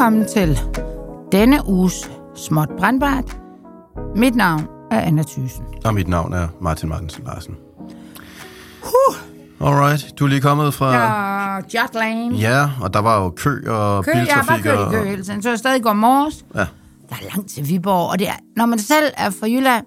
Velkommen til denne uges Småt Brandbart. Mit navn er Anna Thyssen. Og mit navn er Martin Martensen Larsen. Alright, du er lige kommet fra... Ja, Jutland. Ja, og der var jo kø og biltrafik. Jeg har bare kørt i kø hele tiden, så jeg stadig går morges. Ja. Der er langt til Viborg, og det er, når man selv er fra Jylland,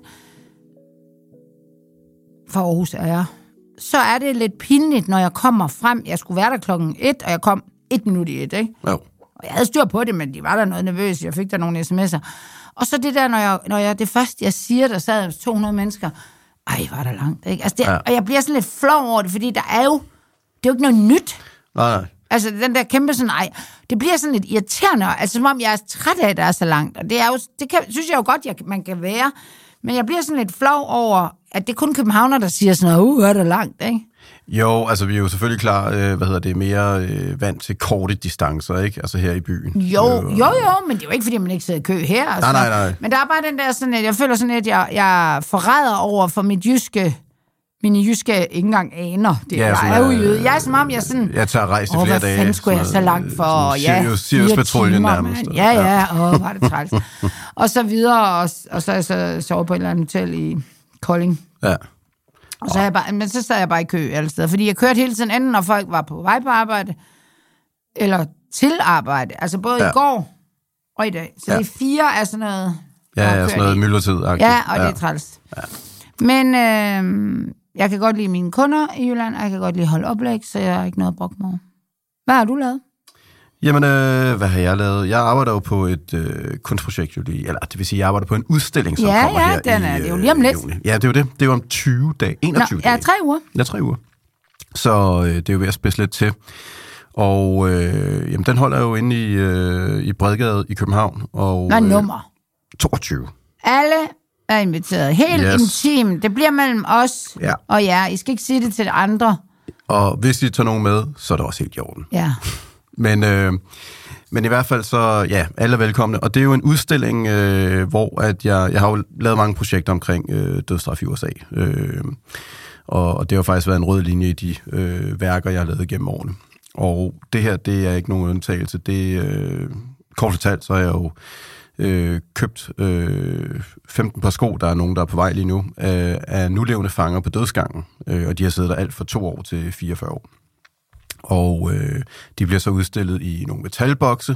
fra Aarhus er jeg, så er det lidt pinligt, når jeg kommer frem. Jeg skulle være der 1:00, og jeg kom 1 minut i 1, ikke? Jo. Og jeg havde styr på det, men de var der noget nervøse. Jeg fik der nogle sms'er. Og så det der, når jeg det første, jeg siger, der sad 200 mennesker, ej, var der langt, ikke? Altså det, ja. Og jeg bliver sådan lidt flov over det, fordi det er jo ikke noget nyt. Nej. Altså den der kæmpe sådan, det bliver sådan lidt irriterende, altså som om jeg er træt af, at der er så langt. Og det er jo, synes jeg jo godt, man kan være. Men jeg bliver sådan lidt flov over, at det er kun københavner, der siger sådan noget, er der langt, ikke? Jo, altså vi er jo selvfølgelig klar, mere vant til korte distancer, ikke? Altså her i byen. Jo, men det er jo ikke, fordi man ikke sidder i kø her. Altså. Nej. Men der er bare den der sådan, at jeg føler sådan, at jeg forræder over for mine jyske ikke engang aner. Det ja, jeg er jo jøde. Jeg er som om, jeg sådan... Jeg tager rejse i flere dage. Hvad fanden skulle jeg så langt for? Sirius-patruljen nærmest. Ja, var det træls. Og så videre, og så er jeg så sovet på et eller andet hotel i Kolding. Ja. Og så sad jeg bare i kø alle steder. Fordi jeg kørte hele tiden, enten når folk var på vej på arbejde, eller til arbejde. Altså både i går og i dag. Så det 4 er sådan noget... Ja, sådan noget myldretid-agtigt. Ja, og det er træls. Ja. Men jeg kan godt lide mine kunder i Jylland, og jeg kan godt lide at holde oplæg, så jeg har ikke noget at brokke mig. Hvad har du lavet? Jamen, hvad har jeg lavet? Jeg arbejder jo på et kunstprojekt, eller det vil sige, jeg arbejder på en udstilling, som kommer her det er jo lige om lidt. Ja, det er jo det. Det er jo om 20 dage, 21 dage. Ja, 3 uger. Ja, 3 uger. Så det er jo ved at spidse lidt til. Og jamen, den holder jo inde i Bredgade i København. Og, hvad nummer? 22. Alle er inviteret. Helt intimt. Det bliver mellem os og jer. I skal ikke sige det til andre. Og hvis I tager nogen med, så er det også helt i orden. Ja. Men i hvert fald så, ja, alle er velkomne. Og det er jo en udstilling, hvor at jeg har jo lavet mange projekter omkring dødsstraf i USA. Og det har faktisk været en rød linje i de værker, jeg har lavet gennem årene. Og det her, det er ikke nogen undtagelse. Kort fortalt, så har jeg jo købt 15 par sko, der er nogen, der er på vej lige nu, af nulevende fanger på dødsgangen. Og de har siddet der alt fra 2 år til 44 år. Og de bliver så udstillet i nogle metalbokse,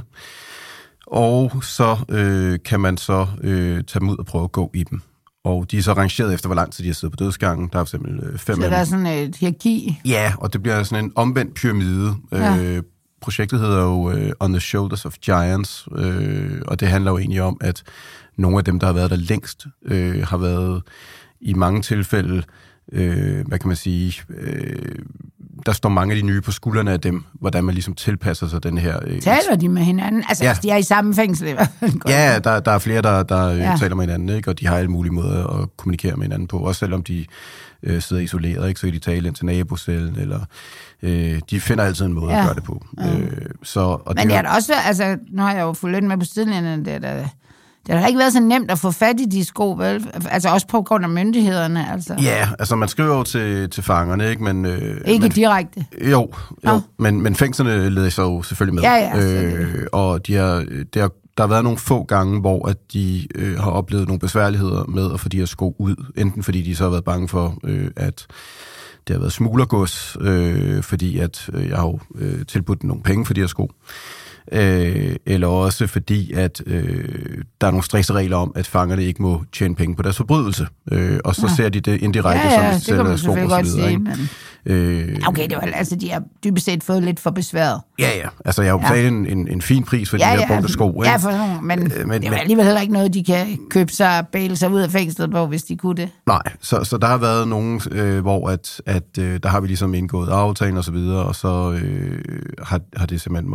og så kan man så tage dem ud og prøve at gå i dem. Og de er så rangeret efter, hvor lang tid de har siddet på dødsgangen. Der er for eksempel 5 så der er sådan et hierarki? Ja, og det bliver sådan en omvendt pyramide. Ja. Projektet hedder jo On the Shoulders of Giants, og det handler jo egentlig om, at nogle af dem, der har været der længst, har været i mange tilfælde, hvad kan man sige, der står mange af de nye på skuldrene af dem, hvordan man ligesom tilpasser sig den her... Taler de med hinanden? Altså, de er i samme fængsel i hvert fald. Ja, der er flere, der taler med hinanden, ikke? Og de har alle mulige måder at kommunikere med hinanden på, også selvom de sidder isoleret, ikke? Så kan de tale ind til nabocellen, eller de finder altid en måde at gøre det på. Ja. Men det er da også, altså, nu har jeg jo fulgt lidt med på sidelinjen, det har ikke været så nemt at få fat i de sko, vel? Altså også på grund af myndighederne, altså. Ja, altså man skriver jo til fangerne, ikke? Men, ikke direkte? Jo. Men fængslerne leder sig jo selvfølgelig med. Ja. Og der har været nogle få gange, hvor at de har oplevet nogle besværligheder med at få de her sko ud. Enten fordi de så har været bange for, at det har været smuglergods, fordi at jeg har jo tilbudt nogle penge for de her sko. Eller også fordi, at der er nogle strikse regler om, at fangerne ikke må tjene penge på deres forbrydelse. Og så ser de det indirekte som et selv af sko og så videre. Okay, det var, altså, de har dybest set fået lidt for besværet. Ja. Altså, jeg har jo betalt en fin pris for de her brugte sko. Ikke? Ja, men det er alligevel heller ikke noget, de kan købe sig og bæle sig ud af fængslet på, hvis de kunne det. Nej, så der har været nogen, hvor at der har vi ligesom indgået aftalen og så videre, og så har det simpelthen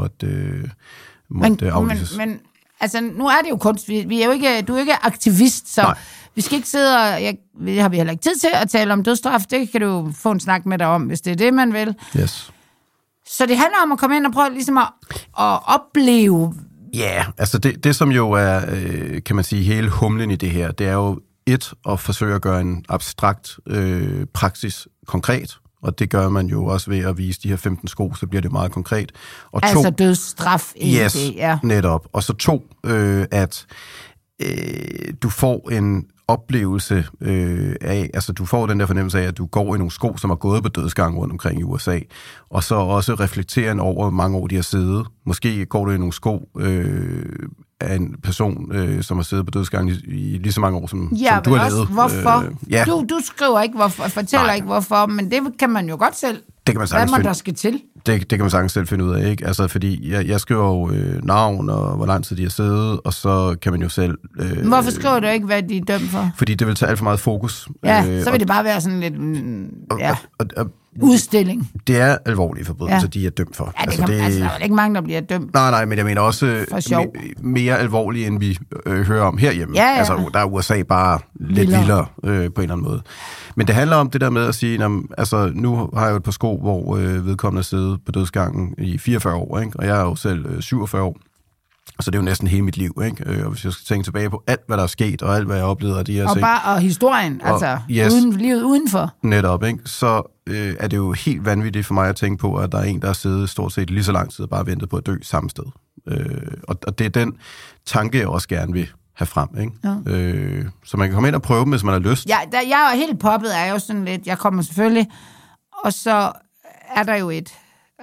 måtte aflyses. Men altså, nu er det jo kunst. Vi er jo ikke, du er ikke aktivist, så vi skal ikke sidde og... Det har vi heller ikke tid til at tale om dødsstraf. Det kan du få en snak med dig om, hvis det er det, man vil. Yes. Så det handler om at komme ind og prøve ligesom at opleve... Ja, altså det som jo er, kan man sige, hele humlen i det her, det er jo at forsøge at gøre en abstrakt praksis konkret, Og det gør man jo også ved at vise de her 15 sko, så bliver det meget konkret. Og altså dødsstraf. Yes, netop. Og så 2, at du får en oplevelse af, altså du får den der fornemmelse af, at du går i nogle sko, som er gået på dødsgang rundt omkring i USA, og så også reflekterende over, hvor mange år de har siddet. Måske går du i nogle sko af en person, som har siddet på dødsgang i lige så mange år, som du har levet. Hvorfor? Du skriver ikke hvorfor, fortæller ikke hvorfor, men det kan man jo godt selv. Det kan man sagtens hvad der skal til. Det kan man sagtens selv finde ud af, ikke? Altså, fordi jeg skriver jo navn, og hvor lang tid de har siddet, og så kan man jo selv... Hvorfor skriver du ikke, hvad de er dømt for? Fordi det vil tage alt for meget fokus. Ja, så vil det bare være sådan lidt... udstilling. Det er alvorlige forbrydelser, de er dømt for. Ja, der er ikke mange, der bliver dømt. Nej, men jeg mener også mere alvorlige, end vi hører om herhjemme. Ja. Altså, der er USA bare lidt vildere på en eller anden måde. Men det handler om det der med at sige, altså, nu har jeg jo et par sko, hvor vedkommende sidder på dødsgangen i 44 år, ikke? Og jeg er jo selv 47 år. Så det er jo næsten hele mit liv, ikke? Og hvis jeg skal tænke tilbage på alt, hvad der er sket, og alt, hvad jeg oplevede af de her ting. Og historien, altså livet udenfor. Netop, ikke? Så er det jo helt vanvittigt for mig at tænke på, at der er en, der har siddet stort set lige så lang tid og bare ventet på at dø samme sted. Og det er den tanke, jeg også gerne vil have frem, ikke? Ja. Så man kan komme ind og prøve dem, hvis man har lyst. Ja, jeg er helt poppet, er jo sådan lidt, jeg kommer selvfølgelig, og så er der jo et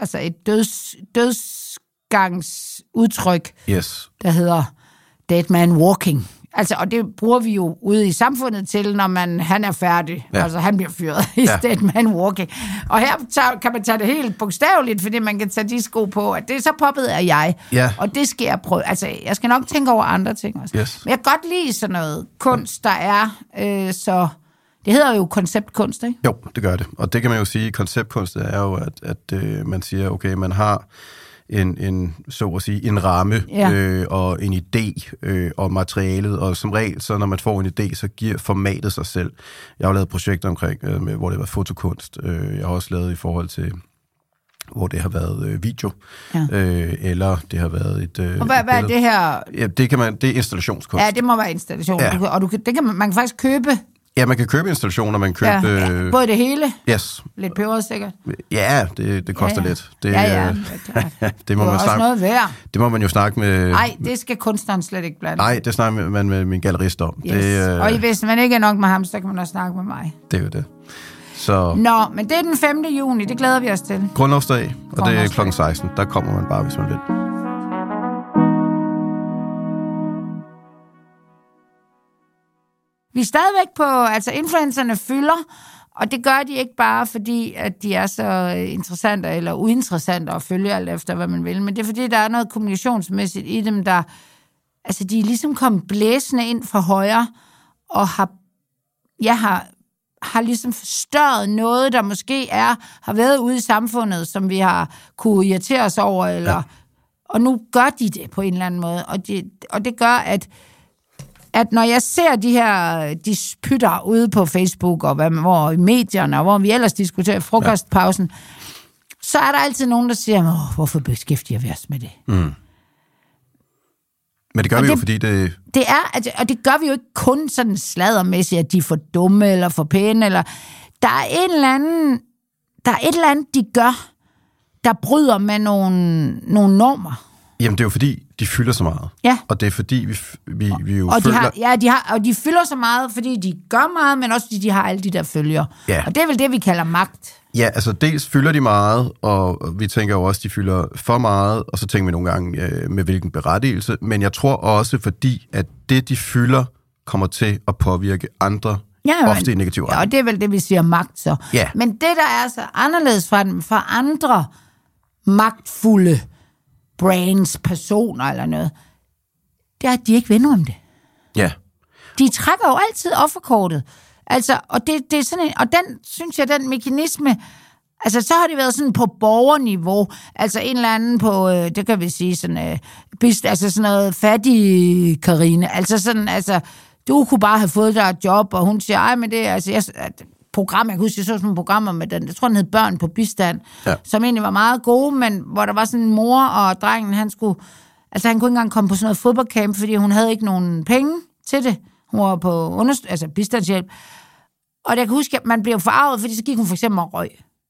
dødsgangsudtryk, der hedder dead man walking. Altså, og det bruger vi jo ude i samfundet til, når han er færdig. Ja. Altså, han bliver fyret i dead man walking. Og her kan man tage det helt bogstaveligt, fordi man kan tage de sko på, at det er så poppet af jeg. Ja. Og det skal jeg prøve. Altså, jeg skal nok tænke over andre ting også. Yes. Men jeg kan godt lide sådan noget kunst, der er så... Det hedder jo konceptkunst, ikke? Jo, det gør det. Og det kan man jo sige, konceptkunst er jo, at man siger, okay, man har så at sige, en ramme og en idé og materialet, og som regel, så når man får en idé, så giver formatet sig selv. Jeg har lavet projekter omkring, hvor det var fotokunst. Jeg har også lavet i forhold til, hvor det har været video, eller det har været et... og hvad er det her? Ja, det er installationskunst. Ja, det må være installation. Ja. Og man kan faktisk købe... Ja, man kan købe installationer, man kan købe... både det hele? Yes. Lidt peber sikkert? Ja, det koster lidt. Det, det må man også snakke, noget værd. Det må man jo snakke med... Nej, det skal kunstneren slet ikke blande. Nej, det snakker man med min gallerist om. Yes. Og hvis man ikke er nok med ham, så kan man også snakke med mig. Det er jo det. Så... Nå, men det er den 5. juni, det glæder vi os til. Grundlovsdag, og det er kl. 16. Der kommer man bare, hvis man vil. Vi er stadigvæk på, altså influencerne fylder, og det gør de ikke bare, fordi at de er så interessante eller uinteressante at følge alt efter, hvad man vil, men det er fordi, der er noget kommunikationsmæssigt i dem, der, altså de er ligesom kommet blæsende ind fra højre, og har ligesom forstørret noget, der måske har været ude i samfundet, som vi har kunne irritere os over, eller, og nu gør de det på en eller anden måde, og det gør, at når jeg ser de her dispytter ude på Facebook, og hvor i medierne, og hvor vi ellers diskuterer frokostpausen, så er der altid nogen, der siger, hvorfor beskæftiger vi os med det? Mm. Men det gør vi jo, fordi det... Det er, og det gør vi jo ikke kun sådan sladdermæssigt, at de er for dumme, eller for pæne, eller... Der er et eller andet, de gør, der bryder med nogle normer. Jamen, det er jo fordi, de fylder så meget. Ja. Og det er fordi, vi jo og føler... de fylder så meget, fordi de gør meget, men også fordi de har alle de der følger. Ja. Og det er vel det, vi kalder magt. Ja, altså dels fylder de meget, og vi tænker jo også, de fylder for meget, og så tænker vi nogle gange med hvilken berettigelse. Men jeg tror også, fordi at det, de fylder, kommer til at påvirke andre, ofte i negativ retning. Ja, og det er vel det, vi siger magt så. Ja. Men det, der er så anderledes fra andre magtfulde brands, personer eller noget, det er, at de ikke vender om det. Ja. De trækker jo altid offerkortet. Altså, og det er sådan en, og den, synes jeg, den mekanisme, altså, så har det været sådan på borgerniveau, altså en eller anden på, det kan vi sige, sådan, altså sådan noget fattig Karine, altså sådan, altså, du kunne bare have fået dig et job, og hun siger, ej, men det er, altså, jeg kan huske, jeg så sådan nogle programmer med den, jeg tror, den hed Børn på bistand, som egentlig var meget gode, men hvor der var sådan en mor, og drengen, han kunne ikke engang komme på sådan noget fodboldcamp, fordi hun havde ikke nogen penge til det. Hun var på bistandshjælp. Og jeg kan huske, at man blev forarvet, fordi så gik hun for eksempel og røg.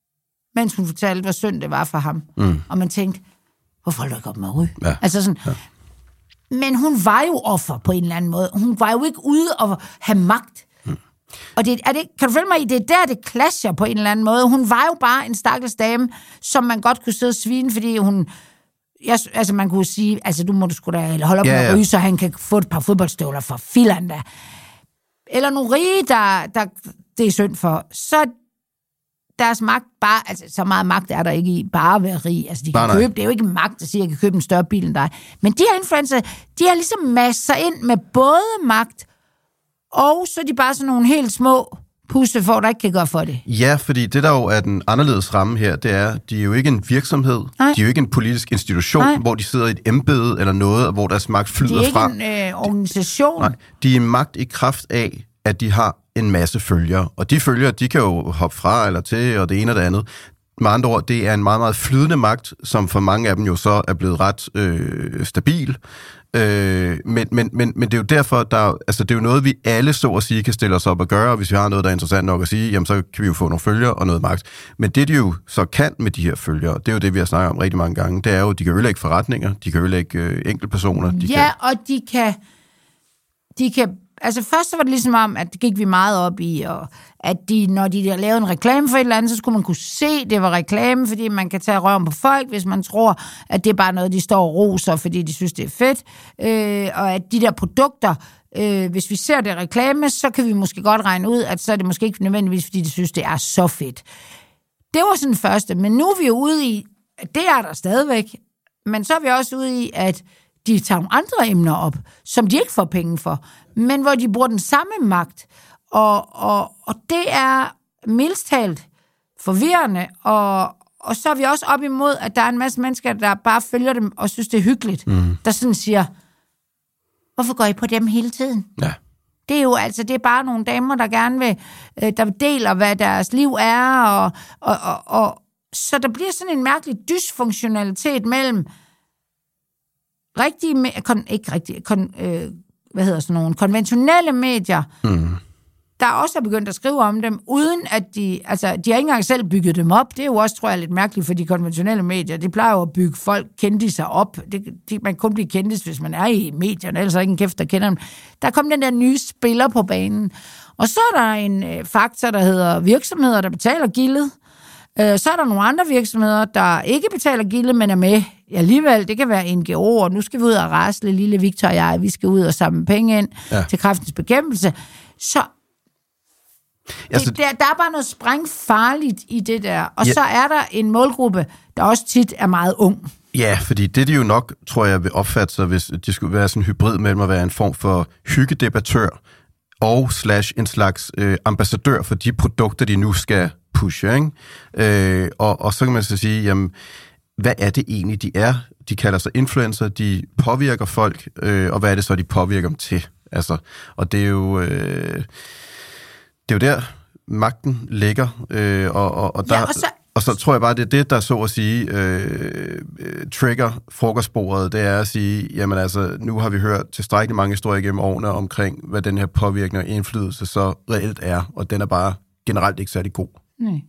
mens hun fortalte, hvor synd det var for ham. Og man tænkte, hvorfor holder du ikke op med at ryge? Ja. Altså sådan... Ja. Men hun var jo offer på en eller anden måde. Hun var jo ikke ude og have magt. Og kan du følge mig i, det er der, det clasher på en eller anden måde. Hun var jo bare en stakkels dame, som man godt kunne sidde og svine, fordi hun... altså, man kunne sige, altså, du må du sgu da holde op med at ryge, så han kan få et par fodboldstøvler for filan da. Eller nogle rige, der det er synd for. Så deres magt bare... Altså, så meget magt er der ikke i bare at være rig. Altså, de kan købe... Det er jo ikke magt at sige, at jeg kan købe en større bil end dig. Men de her influencer, de har ligesom masser ind med både magt, og så er de bare sådan nogle helt små puste for, der ikke kan gøre for det. Ja, fordi det der jo er den anderledes ramme her, det er, de er jo ikke en virksomhed, Nej. de er jo ikke en politisk institution, Nej. hvor de sidder i et embede eller noget, hvor deres magt flyder fra. De er ikke en organisation. Nej, de er magt i kraft af, at de har en masse følgere. Og de følgere, de kan jo hoppe fra eller til, og det ene og det andet. Med andre ord, det er en meget, meget flydende magt, som for mange af dem jo så er blevet ret stabil. Men det er jo derfor, det er jo noget, vi alle så at sige kan stille os op og gøre, og hvis vi har noget, der er interessant nok at sige, jamen så kan vi jo få nogle følgere og noget magt. Men det de jo så kan med de her følgere, det er jo det, vi har snakket om rigtig mange gange, det er jo, de kan ødelægge forretninger, de kan ødelægge enkeltpersoner. Og de kan... Altså først så var det ligesom om, at det gik vi meget op i, og at når de lavede en reklame for et eller andet, så skulle man kunne se, det var reklame, fordi man kan tage røven på folk, hvis man tror, at det er bare noget, de står og roser, fordi de synes, det er fedt. Og at de der produkter, hvis vi ser det reklame, så kan vi måske godt regne ud, at så er det måske ikke nødvendigvis, fordi de synes, det er så fedt. Det var sådan første, men nu er vi jo ude i, at det er der stadigvæk, men så er vi også ude i, at de tager nogle andre emner op, som de ikke får penge for, men hvor de bruger den samme magt. Og det er mildest talt forvirrende, og så er vi også op imod, at der er en masse mennesker, der bare følger dem og synes, det er hyggeligt, der sådan siger, hvorfor går I på dem hele tiden? Ja. Det er jo altså, det er bare nogle damer, der gerne vil, der deler, hvad deres liv er, og så der bliver sådan en mærkelig dysfunktionalitet mellem konventionelle medier, der også er begyndt at skrive om dem, uden at de har ikke engang selv bygget dem op. Det er jo også, tror jeg, lidt mærkeligt for de konventionelle medier. De plejer jo at bygge folk, kendisser op. Man kan kun blive kendis, hvis man er i medierne, ellers er ikke en kæft, der kender dem. Der kom den der nye spiller på banen. Og så er der en faktor, der hedder virksomheder, der betaler gildet. Så er der nogle andre virksomheder, der ikke betaler gildet, men er med alligevel. Det kan være NGO'er. Nu skal vi ud og rasle, lille Victor og jeg. Vi skal ud og samle penge ind til kræftens bekæmpelse. Så der er bare noget sprængfarligt i det der. Og så er der en målgruppe, der også tit er meget ung. Ja, fordi det de jo nok, tror jeg, vil opfatte sig, hvis de skulle være sådan en hybrid mellem at være en form for hyggedebattør og / en slags ambassadør for de produkter, de nu skal pushe, ikke? Og så kan man så sige, jamen, hvad er det egentlig, de er? De kalder sig influencer, de påvirker folk, og hvad er det så, de påvirker dem til? Altså, og det er jo... Det er jo der, magten ligger, og så tror jeg bare, det er det, der så at sige trigger frokostbordet, det er at sige, jamen altså, nu har vi hørt tilstrækkeligt mange historier gennem årene omkring, hvad den her påvirkning og indflydelse så reelt er, og den er bare generelt ikke særlig god. Nej.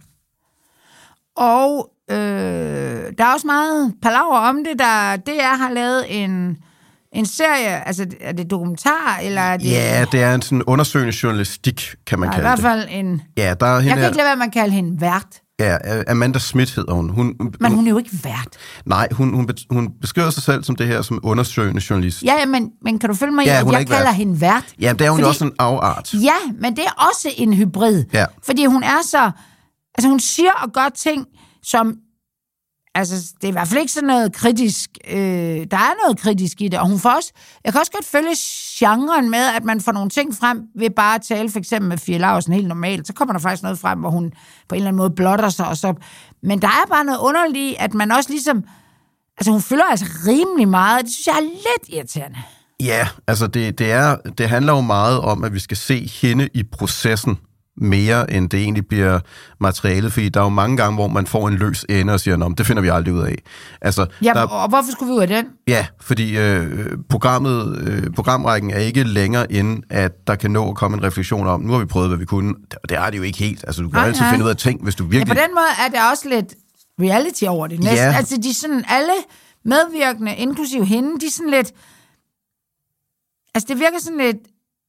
Og der er også meget palaver om det, der DR har lavet en serie, altså er det dokumentar, eller er det... Ja, det er en sådan undersøgende journalistik, kan man kalde det. I hvert fald en... Ja, der er hende... Jeg kan ikke lade være, man kalder hende vært. Ja, Amanda Smith hedder hun. Men hun er jo ikke vært. Nej, hun beskriver sig selv som det her, som undersøgende journalist. Ja, men kan du følge mig i, at jeg kalder hende vært? Ja, det er hun jo også en afart. Ja, men det er også en hybrid. Ja. Fordi hun er så... Altså, hun siger og gør ting, som... Altså, det er i hvert fald ikke sådan noget kritisk. Der er noget kritisk i det, og hun får også... Jeg kan også godt følge genren med, at man får nogle ting frem ved bare at tale for eksempel med Fie Laursen helt normalt. Så kommer der faktisk noget frem, hvor hun på en eller anden måde blotter sig, og så... Men der er bare noget underligt, at man også ligesom... Altså, hun fylder altså rimelig meget. Det synes jeg er lidt irriterende. Ja, altså det handler jo meget om, at vi skal se hende i processen. mere, end det egentlig bliver materialet, fordi der er jo mange gange, hvor man får en løs ende og siger, det finder vi aldrig ud af. Altså, og hvorfor skulle vi ud af den? Ja, fordi programrækken er ikke længere end, at der kan nå at komme en refleksion om, nu har vi prøvet, hvad vi kunne. Det er det jo ikke helt. Altså, du kan altid finde ud af ting, hvis du virkelig... Ja, på den måde er der også lidt reality over det. Næsten. Ja. Altså, de sådan, alle medvirkende, inklusive hende, de sådan lidt... Altså, det virker sådan lidt...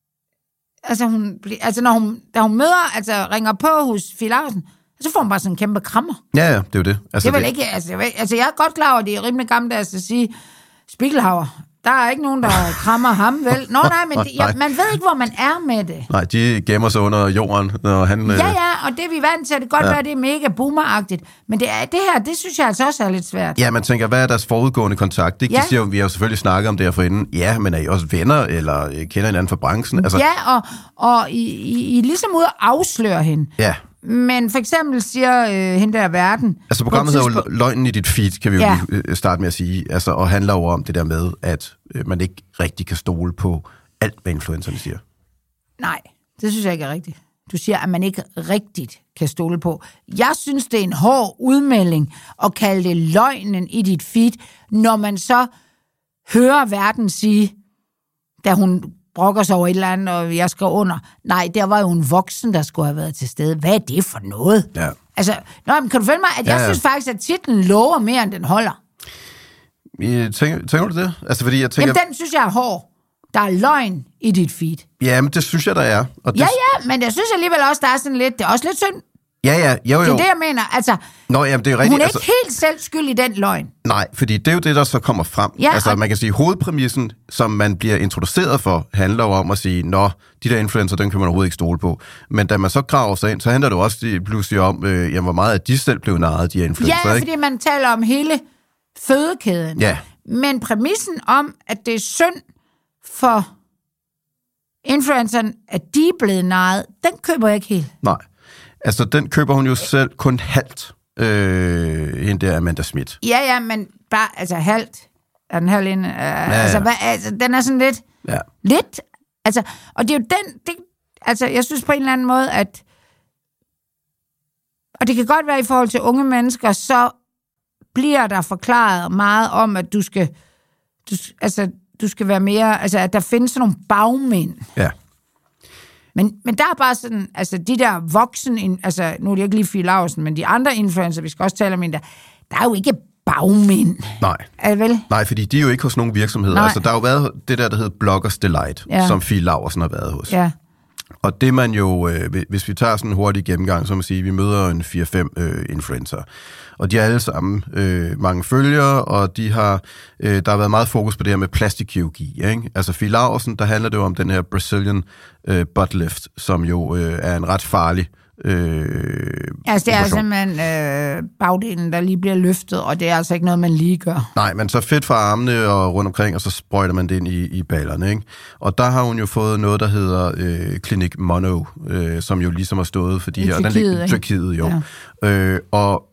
Altså, da hun møder, altså ringer på hos Fie Laursen, så får hun bare sådan en kæmpe krammer. Ja, det er jo det. Altså, det er vel ikke... Altså, jeg er godt klar over, at det er rimelig gammeldags at sige, Spiegelhauer, der er ikke nogen, der krammer ham, vel? Nej, men man ved ikke, hvor man er med det. Nej, de gemmer sig under jorden, når han... Ja, og det er vi vant til. Det kan godt være, det er mega boomeragtigt. Men det her, det synes jeg altså også er lidt svært. Ja, man tænker, hvad er deres forudgående kontakt? Ikke? Ja. De siger, vi har jo selvfølgelig snakket om det her forinden. Ja, men er I også venner, eller kender hinanden fra branchen? Altså... Ja, og I er ligesom ude at afsløre hende. Ja. Men for eksempel siger hende der Verden... Altså programmet hedder jo Løgnen i dit feed, kan vi jo lige starte med at sige, altså, og handler jo om det der med, at man ikke rigtig kan stole på alt, hvad influencerne siger. Nej, det synes jeg ikke er rigtigt. Du siger, at man ikke rigtigt kan stole på. Jeg synes, det er en hård udmelding at kalde det løgnen i dit feed, når man så hører Verden sige, da hun brokker sig over et eller andet, og jeg skrev under. Nej, der var jo en voksen, der skulle have været til stede. Hvad er det for noget? Ja. Altså, men kan du følge mig, at jeg synes faktisk, at titlen lover mere, end den holder? Tænker du det? Altså, fordi jeg tænker... Jamen, den synes jeg er hård. Der er løgn i dit feed. Ja, men det synes jeg, der er. Og det... Ja, men jeg synes alligevel også, der er sådan lidt... Det er også lidt synd. Ja, jo. Det er det, jeg mener. Altså, jamen, det er rigtigt. Hun er ikke helt selv skyld i den løgn. Nej, fordi det er jo det, der så kommer frem. Ja, altså, man kan sige, hovedpræmissen, som man bliver introduceret for, handler jo om at sige, de der influencer, den kan man overhovedet ikke stole på. Men da man så graver sig ind, så handler det jo også pludselig om, hvor meget af de selv blev narret, de her influencer. Ja, fordi man taler om hele fødekæden. Ja. Men præmissen om, at det er synd for influenceren, at de er blevet narret, den køber jeg ikke helt. Nej. Altså, den køber hun jo selv kun halvt, hende der Amanda Schmidt. Ja, men bare, altså halvt. Er den halvt inde? Altså, den er sådan lidt... Ja. Lidt. Altså, og det er jo altså, jeg synes på en eller anden måde, at... Og det kan godt være i forhold til unge mennesker, så bliver der forklaret meget om, at du skal være mere... Altså, at der findes sådan nogle bagmænd. Ja. Men der er bare sådan, altså de der voksen, altså nu er det ikke lige Fie Laursen, men de andre influencer, vi skal også tale om der er jo ikke bagmænd. Nej. Er det vel? Nej, fordi de er jo ikke hos nogen virksomheder. Nej. Altså der har jo været det der hedder Bloggers Delight, som Fie Laursen har været hos. Ja. Og det man jo, hvis vi tager sådan en hurtig gennemgang, så må man sige, vi møder en 4-5 influencer. Og de har alle sammen mange følgere, og de har, der har været meget fokus på det her med plastikkirurgi. Ikke? Altså Fie Laursen, der handler det jo om den her Brazilian butt lift, som jo er en ret farlig altså det er simpelthen bagdelen, der lige bliver løftet, og det er altså ikke noget, man lige gør. Nej, men så fedt fra armene og rundt omkring, og så sprøjter man det ind i ballerne, ikke? Og der har hun jo fået noget, der hedder Clinic Mono, som jo ligesom har stået for de her... Tyrkiet, jo. Ja. Og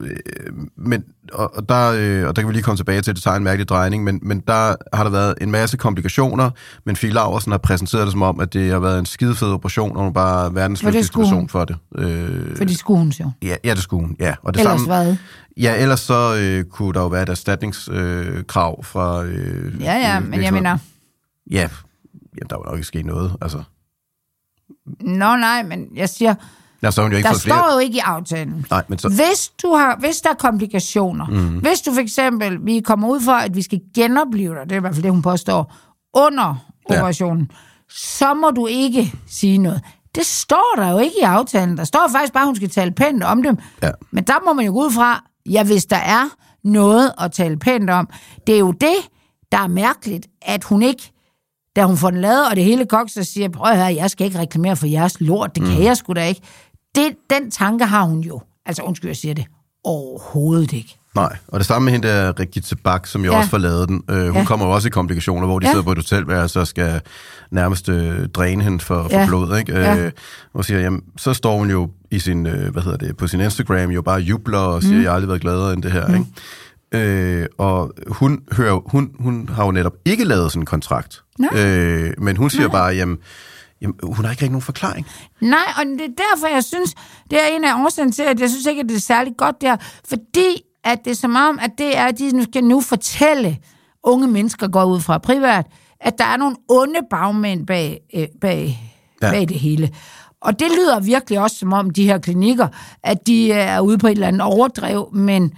der kan vi lige komme tilbage til, at det tager en mærkelig drejning, men der har der været en masse komplikationer, men Fie Laursen har præsenteret det som om, at det har været en skidefed operation, og hun bare er verdens lykkeligste person for det. For det skulle hun jo. Ja, det skulle hun, ja. Og det ellers samme, hvad? Ja, ellers så kunne der jo være et erstatningskrav fra... men jeg mener... Ja, der var nok ikke sket noget, altså. Nej, men jeg siger... Ja, så hun jo ikke der står jo ikke i aftalen. Nej, men så... Hvis der er komplikationer, hvis du for eksempel, vi kommer ud for, at vi skal genopleve dig, det er i hvert fald det, hun påstår, under operationen, så må du ikke sige noget. Det står der jo ikke i aftalen. Der står faktisk bare, at hun skal tale pænt om dem. Ja. Men der må man jo gå ud fra, hvis der er noget at tale pænt om. Det er jo det, der er mærkeligt, at hun ikke, da hun får den lavet, og det hele kokser, siger, prøv at høre, jeg skal ikke reklamere for jeres lort, det kan jeg sgu da ikke. Den tanke har hun jo. Altså, undskyld, jeg siger det. Overhovedet ikke. Nej, og det samme med hende der Brigitte Bak, som jo også får lavet den. Hun kommer jo også i komplikationer, hvor de sidder på et hotelværelse og skal nærmest dræne hende for blod, ikke? Og siger, jamen, så står hun jo i sin, på sin Instagram jo bare jubler og siger, jeg har aldrig været gladere end det her, ikke? Og hun har jo netop ikke lavet sådan en kontrakt. Men hun siger bare, jamen, jamen, hun har ikke rigtig nogen forklaring. Nej, og det er derfor, jeg synes, det er en af årsagen til, at jeg synes ikke, at det er særlig godt der, fordi at det er som om, at det er, at de skal nu fortælle unge mennesker, går ud fra privat, at der er nogle onde bagmænd bag det hele. Og det lyder virkelig også som om, de her klinikker, at de er ude på et eller andet overdrev, men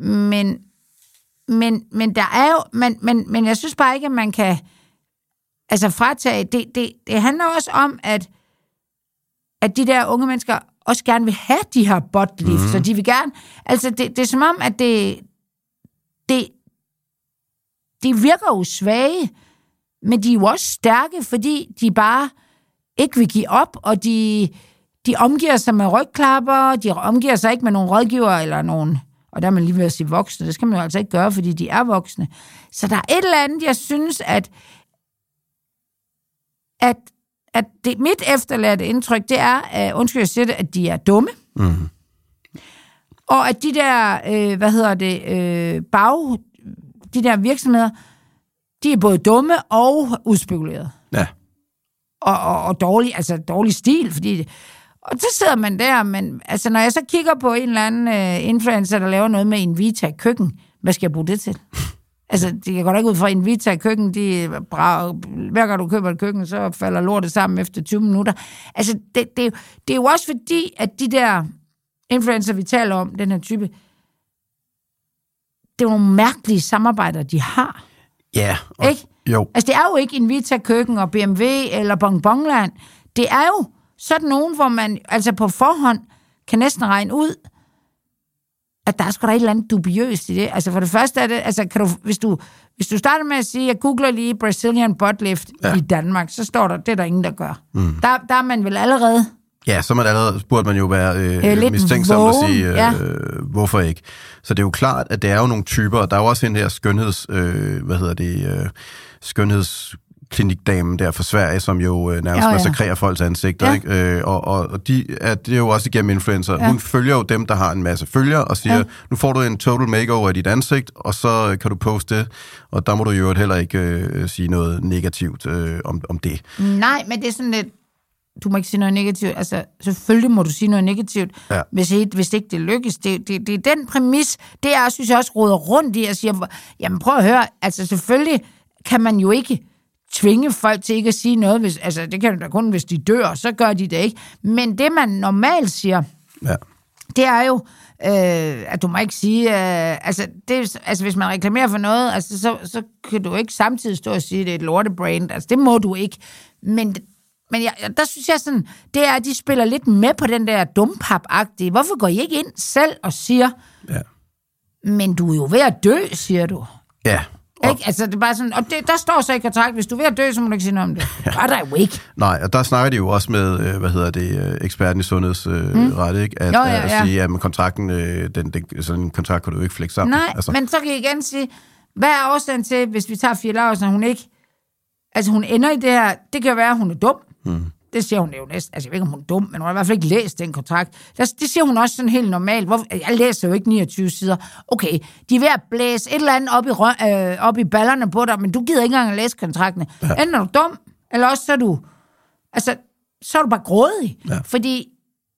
der er jo, men jeg synes bare ikke, at man kan altså fratage. Det handler også om, at de der unge mennesker også gerne vil have de her butt-lifts, så de vil gerne, altså det er som om, at de virker jo svage, men de er jo også stærke, fordi de bare ikke vil give op, og de omgiver sig med rygklapper, de omgiver sig ikke med nogle rådgivere eller nogen, og der er man lige ved at sige voksne, det skal man jo altså ikke gøre, fordi de er voksne. Så der er et eller andet, jeg synes, at det mit efterladte indtryk, det er, undskyld jeg siger det, at de er dumme, og at de der, de der virksomheder, de er både dumme og udspekulerede. Ja. Og dårlig stil, fordi og så sidder man der, men altså når jeg så kigger på en eller anden influencer, der laver noget med Invita køkken, hvad skal jeg bruge det til? Altså, det kan godt ikke ud fra Invita køkken, hver gang du køber et køkken, så falder lortet sammen efter 20 minutter. Altså, det er jo også fordi, at de der influencer, vi taler om, den her type, det er jo nogle mærkelige samarbejder, de har. Ja. Ikke? Jo. Altså, det er jo ikke Invita køkken og BMW eller Bonbonland. Det er jo sådan nogen, hvor man altså på forhånd kan næsten regne ud, at der er sgu da et eller andet dubiøst i det. Altså for det første er det, altså kan du, hvis du starter med at sige, jeg googler lige Brazilian butt lift i Danmark, så står der, det er der ingen, der gør. Der er man vel allerede... Ja, så burde man jo være mistænksom og sige, hvorfor ikke. Så det er jo klart, at det er jo nogle typer, og der er jo også en her skønhedsklinikdamen der fra Sverige, som jo nærmest massakrerer folks ansigter, ikke? Og det er jo også igennem influencer. Ja. Hun følger jo dem, der har en masse følgere, og siger, nu får du en total makeover af dit ansigt, og så kan du poste det, og der må du jo heller ikke sige noget negativt om det. Nej, men det er sådan lidt, du må ikke sige noget negativt. Altså, selvfølgelig må du sige noget negativt, hvis ikke det lykkes. Det er den præmis, det er, synes jeg også, råder rundt i, og siger, jamen prøv at høre, altså selvfølgelig kan man jo ikke tvinge folk til ikke at sige noget, altså det kan da kun, hvis de dør, så gør de det ikke. Men det, man normalt siger, det er jo, at du må ikke sige, altså hvis man reklamerer for noget, altså så kan du ikke samtidig stå og sige, at det er et lortebrand, altså det må du ikke. Men der synes jeg sådan, det er, at de spiller lidt med på den der dumpap-agtige. Hvorfor går I ikke ind selv og siger, men du er jo ved at dø, siger du. Ja. Ikke? Altså, det er bare sådan, og der står så i kontrakt, hvis du er ved at dø, så må du ikke sige noget om det. Gør der jo ikke. Nej, og der snakker de jo også med, eksperten i sundhedsret, ikke? At sige, at kontrakten, sådan en kontrakt kan du jo ikke flække sammen. Nej, altså. Men så kan I igen sige, hvad er årsagen til, hvis vi tager Fie Laursen, hun ikke, altså hun ender i det her, det kan jo være, at hun er dum. Det siger hun jo næsten, altså jeg ved ikke, om hun er dum, men hun har i hvert fald ikke læst den kontrakt. Det siger hun også sådan helt normalt. Jeg læser jo ikke 29 sider. Okay, de er ved at blæse et eller andet op i ballerne på dig, men du gider ikke engang at læse kontraktene. Enten er du dum, eller også så er du bare grådig. Ja. Fordi,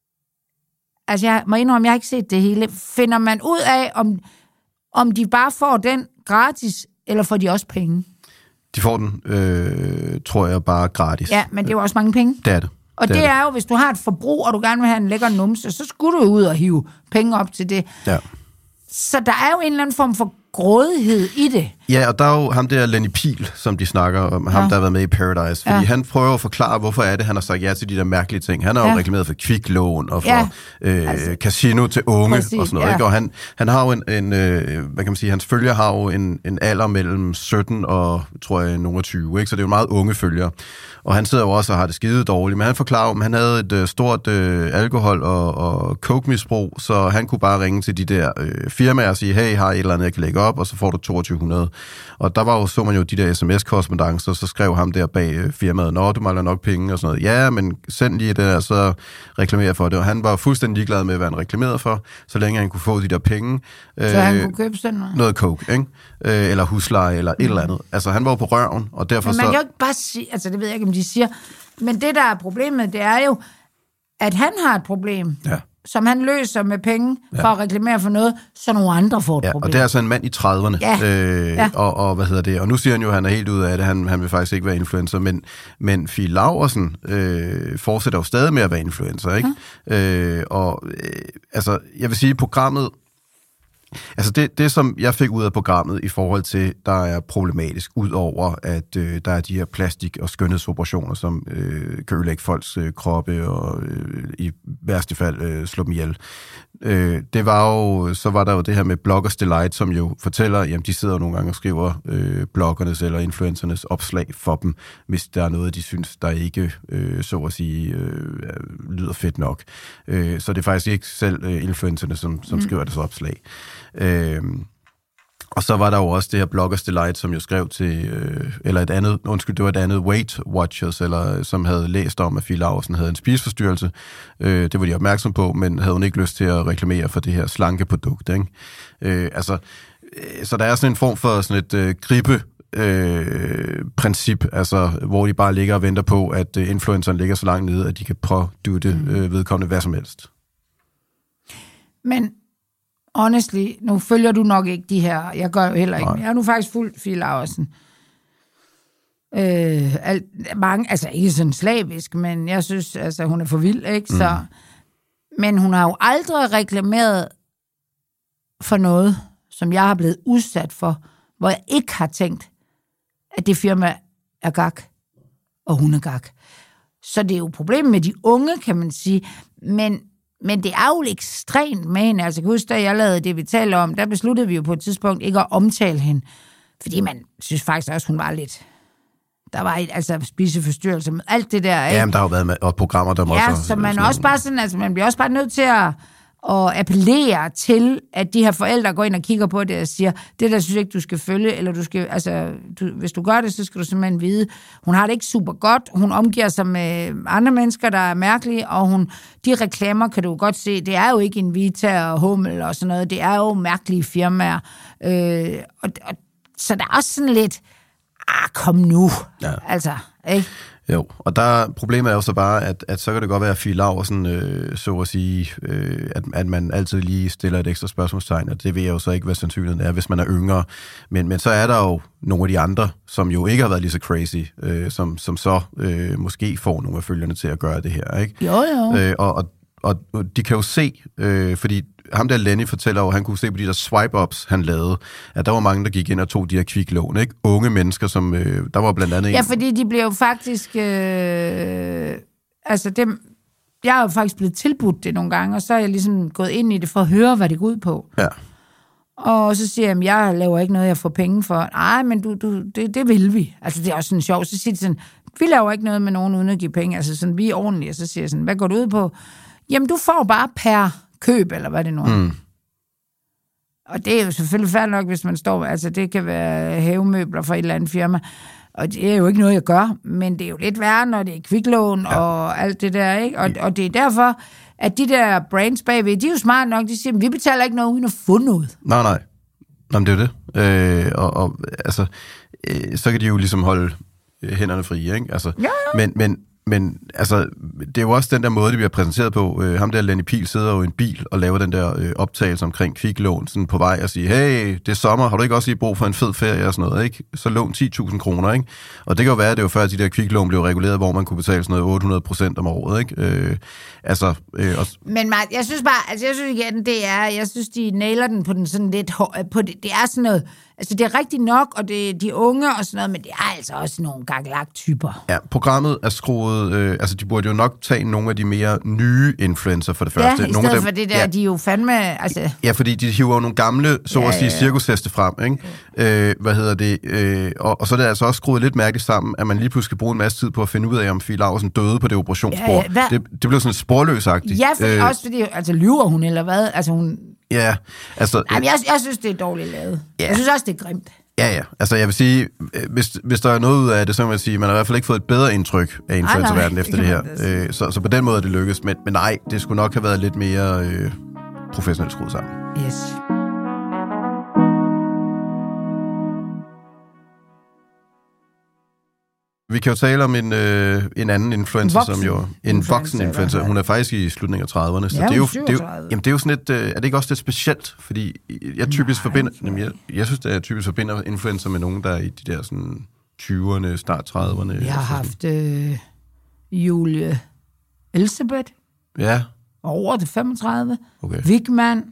altså jeg må indrømme, jeg har ikke set det hele. Finder man ud af, om de bare får den gratis, eller får de også penge? De får den, tror jeg, bare gratis. Ja, men det er jo også mange penge. Det er det. Og det er jo, hvis du har et forbrug, og du gerne vil have en lækker numse, så skulle du jo ud og hive penge op til det. Ja. Så der er jo en eller anden form for grådighed i det. Ja, og der er jo ham der Lenny Pihl, som de snakker om, ham der har været med i Paradise, fordi han prøver at forklare, hvorfor er det, han har sagt ja til de der mærkelige ting. Han har jo reklameret for kviklån og for casino til unge og sådan noget. Ikke? Og han har jo hvad kan man sige, hans følger har jo en alder mellem 17 og, tror jeg, nogle 20, ikke? Så det er jo meget unge følgere. Og han sidder jo også og har det skide dårligt, men han forklarer, at han havde et stort alkohol- og coke-misbrug, så han kunne bare ringe til de der firmaer og sige, hey, har et eller andet, jeg kan lægge op, og så får du 2200. Og der var jo, så man jo de der sms-korrespondancer, så skrev ham der bag firmaet, nå, du mangler nok penge og sådan noget. Ja, men send lige det der, så reklamerer for det. Og han var fuldstændig ligeglad med, hvad han reklamerede for, så længe han kunne få de der penge. Så han kunne købe sådan noget coke, ikke? Eller husleje, eller et eller andet. Altså, han var jo på røven, og derfor men man kan jo ikke bare sige, altså det ved jeg ikke, om de siger, Men det, der er problemet, det er jo, at han har et problem, som han løser med penge for at reklamere for noget, så nogle andre får et problem. Og det er altså en mand i 30'erne. Ja. Og hvad hedder det? Og nu siger han jo, at han er helt ude af det. Han vil faktisk ikke være influencer. Men Fie Laursen fortsætter jo stadig med at være influencer, ikke? Altså, jeg vil sige, programmet... Altså det, som jeg fik ud af programmet i forhold til, der er problematisk, ud over at der er de her plastik- og skønhedsoperationer, som kan ødelægge folks kroppe og i værste fald slå dem ihjel. Så var der jo det her med Bloggers Delight, som jo fortæller, jamen de sidder jo nogle gange og skriver bloggernes eller influencernes opslag for dem, hvis der er noget, de synes, der ikke, så at sige, lyder fedt nok. Så det er faktisk ikke selv influencerne, som skriver deres opslag. Og så var der jo også det her Bloggers Delight, som jo skrev til, det var et andet Weight Watchers, eller som havde læst om, at Fie Laursen havde en spiseforstyrrelse. Det var de opmærksom på, men havde hun ikke lyst til at reklamere for det her slanke produkt, ikke? Så der er sådan en form for sådan et princip, altså hvor de bare ligger og venter på, at influenceren ligger så langt nede, at de kan pådutte vedkommende hvad som helst. Men honestly, nu følger du nok ikke de her, jeg gør jo heller ikke, jeg er nu faktisk fuldt Fie Laursen. Mange, altså ikke sådan slavisk, men jeg synes, altså hun er for vild, ikke? Så, men hun har jo aldrig reklameret for noget, som jeg har blevet udsat for, hvor jeg ikke har tænkt, at det firma er gak, og hun er gak. Så det er jo problemet med de unge, kan man sige, men det er jo ekstremt med hende. Altså, jeg kan huske, da jeg lavede det, vi taler om, der besluttede vi jo på et tidspunkt ikke at omtale hende. Fordi man synes faktisk også, hun var lidt... Der var spiseforstyrrelse med alt det der, ikke? Jamen, der har jo været og programmer, der også... Ja, så man også bare sådan, altså, man bliver også bare nødt til at appellere til, at de her forældre går ind og kigger på det og siger, det der synes jeg ikke, du skal følge, eller du skal, altså, hvis du gør det, så skal du simpelthen vide, hun har det ikke super godt, hun omgiver sig med andre mennesker, der er mærkelige, og de reklamer, kan du godt se, det er jo ikke en Vita og Hummel og sådan noget, det er jo mærkelige firmaer, så der er også sådan lidt, kom nu, altså, ikke? Jo, og problemet er jo så bare, at så kan det godt være, at Fie Laursen, så at sige, at man altid lige stiller et ekstra spørgsmålstegn, og det ved jeg jo så ikke, hvad sandsynligheden er, hvis man er yngre. Men så er der jo nogle af de andre, som jo ikke har været lige så crazy, som så måske får nogle af følgerne til at gøre det her, ikke? Jo. Og de kan jo se, fordi ham der Lenny fortæller jo, han kunne se på de der swipe-ups, han lavede, at der var mange, der gik ind og tog de her kviklån, ikke? Unge mennesker, som der var blandt andet... Ja, fordi de blev jo faktisk... jeg er jo faktisk blevet tilbudt det nogle gange, og så er jeg ligesom gået ind i det for at høre, hvad det går ud på. Ja. Og så siger jeg, jeg laver ikke noget, jeg får penge for. Nej, men det vil vi. Altså, det er også sådan sjovt. Så siger de sådan, vi laver ikke noget med nogen uden at give penge. Altså, sådan, vi er ordentlige. Og så siger jeg sådan, hvad går det ud på? Jamen, du får bare per køb, eller hvad det nu er. Og det er jo selvfølgelig fair nok, hvis man står... Altså, det kan være havemøbler for et eller andet firma. Og det er jo ikke noget, jeg gør. Men det er jo lidt værre, når det er kviklån og alt det der, ikke? Og det er derfor, at de der brands bagved, de er jo smart nok. De siger, vi betaler ikke noget uden at få noget. Nej. Jamen, det er jo det. Så kan de jo ligesom holde hænderne frie, ikke? Altså, ja. Men altså, det er jo også den der måde, det bliver præsenteret på. Ham der, Lenny Pihl, sidder jo i en bil og laver den der optagelse omkring kviklån, sådan på vej og siger, hey, det er sommer, har du ikke også lige brug for en fed ferie og sådan noget, ikke? Så lån 10.000 kroner, ikke? Og det kan jo være, at det var før, de der kviklån blev reguleret, hvor man kunne betale sådan noget 800% om året, ikke? Men jeg synes bare, jeg synes igen, jeg synes, de nailer den på den sådan lidt, på det er sådan noget, altså det er rigtigt nok, og det er de unge og sådan noget, men det er altså også nogle gakkelagt-typer. Ja, programmet er skruet, de burde jo nok tage nogle af de mere nye influencer for det første. Ja, i stedet for det der, de er jo fandme, altså... Ja, fordi de hiver jo nogle gamle, så at sige, cirkusheste frem, ikke? Og så er det altså også skruet lidt mærkeligt sammen, at man lige pludselig skal bruge en masse tid på at finde ud af, om Fie Laursen døde på det operationsbord. Det blev sådan sporløsagtigt. Ja, også fordi, altså lyver hun, eller hvad? Altså hun... Ja, altså... Jamen, jeg synes, det er dårligt lavet. Ja. Jeg synes også, det er grimt. Ja. Altså, jeg vil sige, hvis der er noget ud af det, så kan man sige, man har i hvert fald ikke fået et bedre indtryk af influencerverdenen efter det her. Så på den måde er det lykkes. Men nej, det skulle nok have været lidt mere professionelt skruet sammen. Yes. Vi kan jo tale om en anden influencer, som jo en voksen influencer. Hun er faktisk i slutningen af 30'erne. Så det er jo sådan et, er det ikke også lidt specielt? Fordi jeg typisk jeg synes, at jeg typisk forbinder influencer med nogen, der er i de der sådan 20'erne, start 30'erne. Jeg har haft Julie Elisabeth. Ja. Over det 35. Okay. Wigman.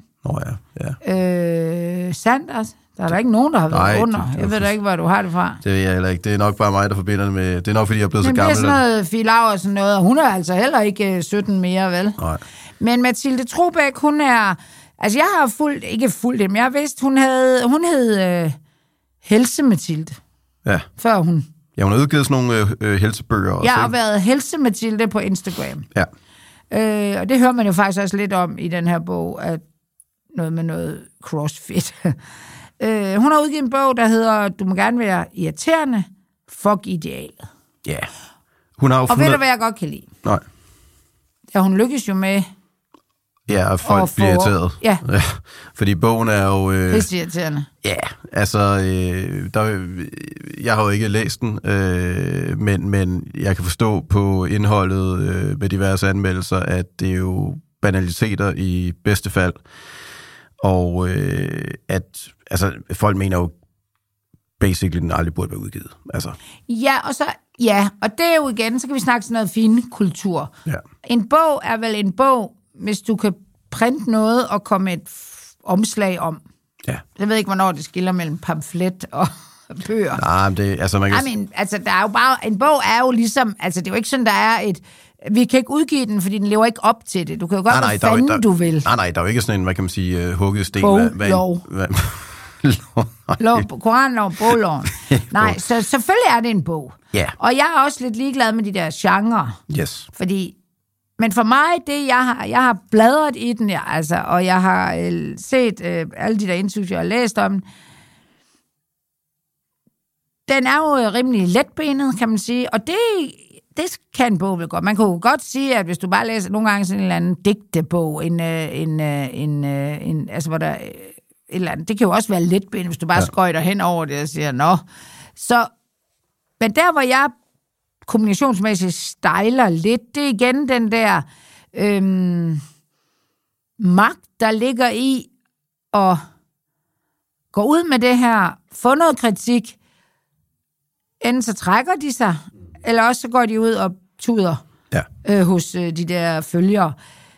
Ja. Sanders. Der er der ikke nogen, der har været under. Jeg ved da ikke, hvor du har det fra. Det ved jeg heller ikke. Det er nok bare mig, der forbinder det med... Det er nok, fordi jeg er blevet så gammel. Men det er sådan noget Fie Laursen noget, og hun er altså heller ikke 17 mere, vel? Nej. Men Mathilde Trobæk, hun er... Altså, jeg har ikke fulgt det, men jeg har vidst, hun hed Helse Mathilde. Ja. Før hun... Ja, hun har udgivet sådan nogle helsebøger også. Jeg har været Helse Mathilde på Instagram. Ja. Og det hører man jo faktisk også lidt om i den her bog, at noget med noget crossfit. Hun har udgivet en bog, der hedder Du må gerne være irriterende, fuck idealet. Ja. Yeah. Hun har jo og ved du, hvad jeg godt kan lide? Nej. Ja, hun lykkes jo med... Ja, og folk bliver irriteret. Ja. Fordi bogen er jo... Det er irriterende. Ja, altså... jeg har jo ikke læst den, men jeg kan forstå på indholdet med diverse anmeldelser, at det er jo banaliteter i bedste fald. Og at folk mener jo basically, den aldrig burde være udgivet. Altså. Ja, og det er jo igen, så kan vi snakke sådan noget fin kultur. Ja. En bog er vel en bog, hvis du kan printe noget og komme et omslag om. Ja. Jeg ved ikke, hvornår det skiller mellem pamflet og bøger. Nej, men det... Altså, man kan... der er jo bare... En bog er jo ligesom... Altså, det er jo ikke sådan, der er et... Vi kan ikke udgive den, fordi den lever ikke op til det. Du kan jo godt, hvad fanden du vil. Nej, der er jo ikke sådan en, hvad kan man sige, hugget sten. Boglov. Koranlov, bogloven. Nej, så selvfølgelig er det en bog. Yeah. Og jeg er også lidt ligeglad med de der genrer. Yes. Fordi... Men for mig, det jeg har bladret i den, og jeg har set alle de der interviews, jeg har læst om den. Den er jo rimelig letbenet, kan man sige, og det kan en bog vel godt. Man kunne jo godt sige, at hvis du bare læser nogle gange sådan en eller anden digtebog, altså hvor der et eller andet, det kan jo også være letbenet, hvis du bare skøjter hen over det og siger, nå. Så, men der, hvor jeg kommunikationsmæssigt stejler lidt, det er igen den der magt, der ligger i at gå ud med det her, få noget kritik, enten så trækker de sig, eller også så går de ud og tuder hos de der følgere.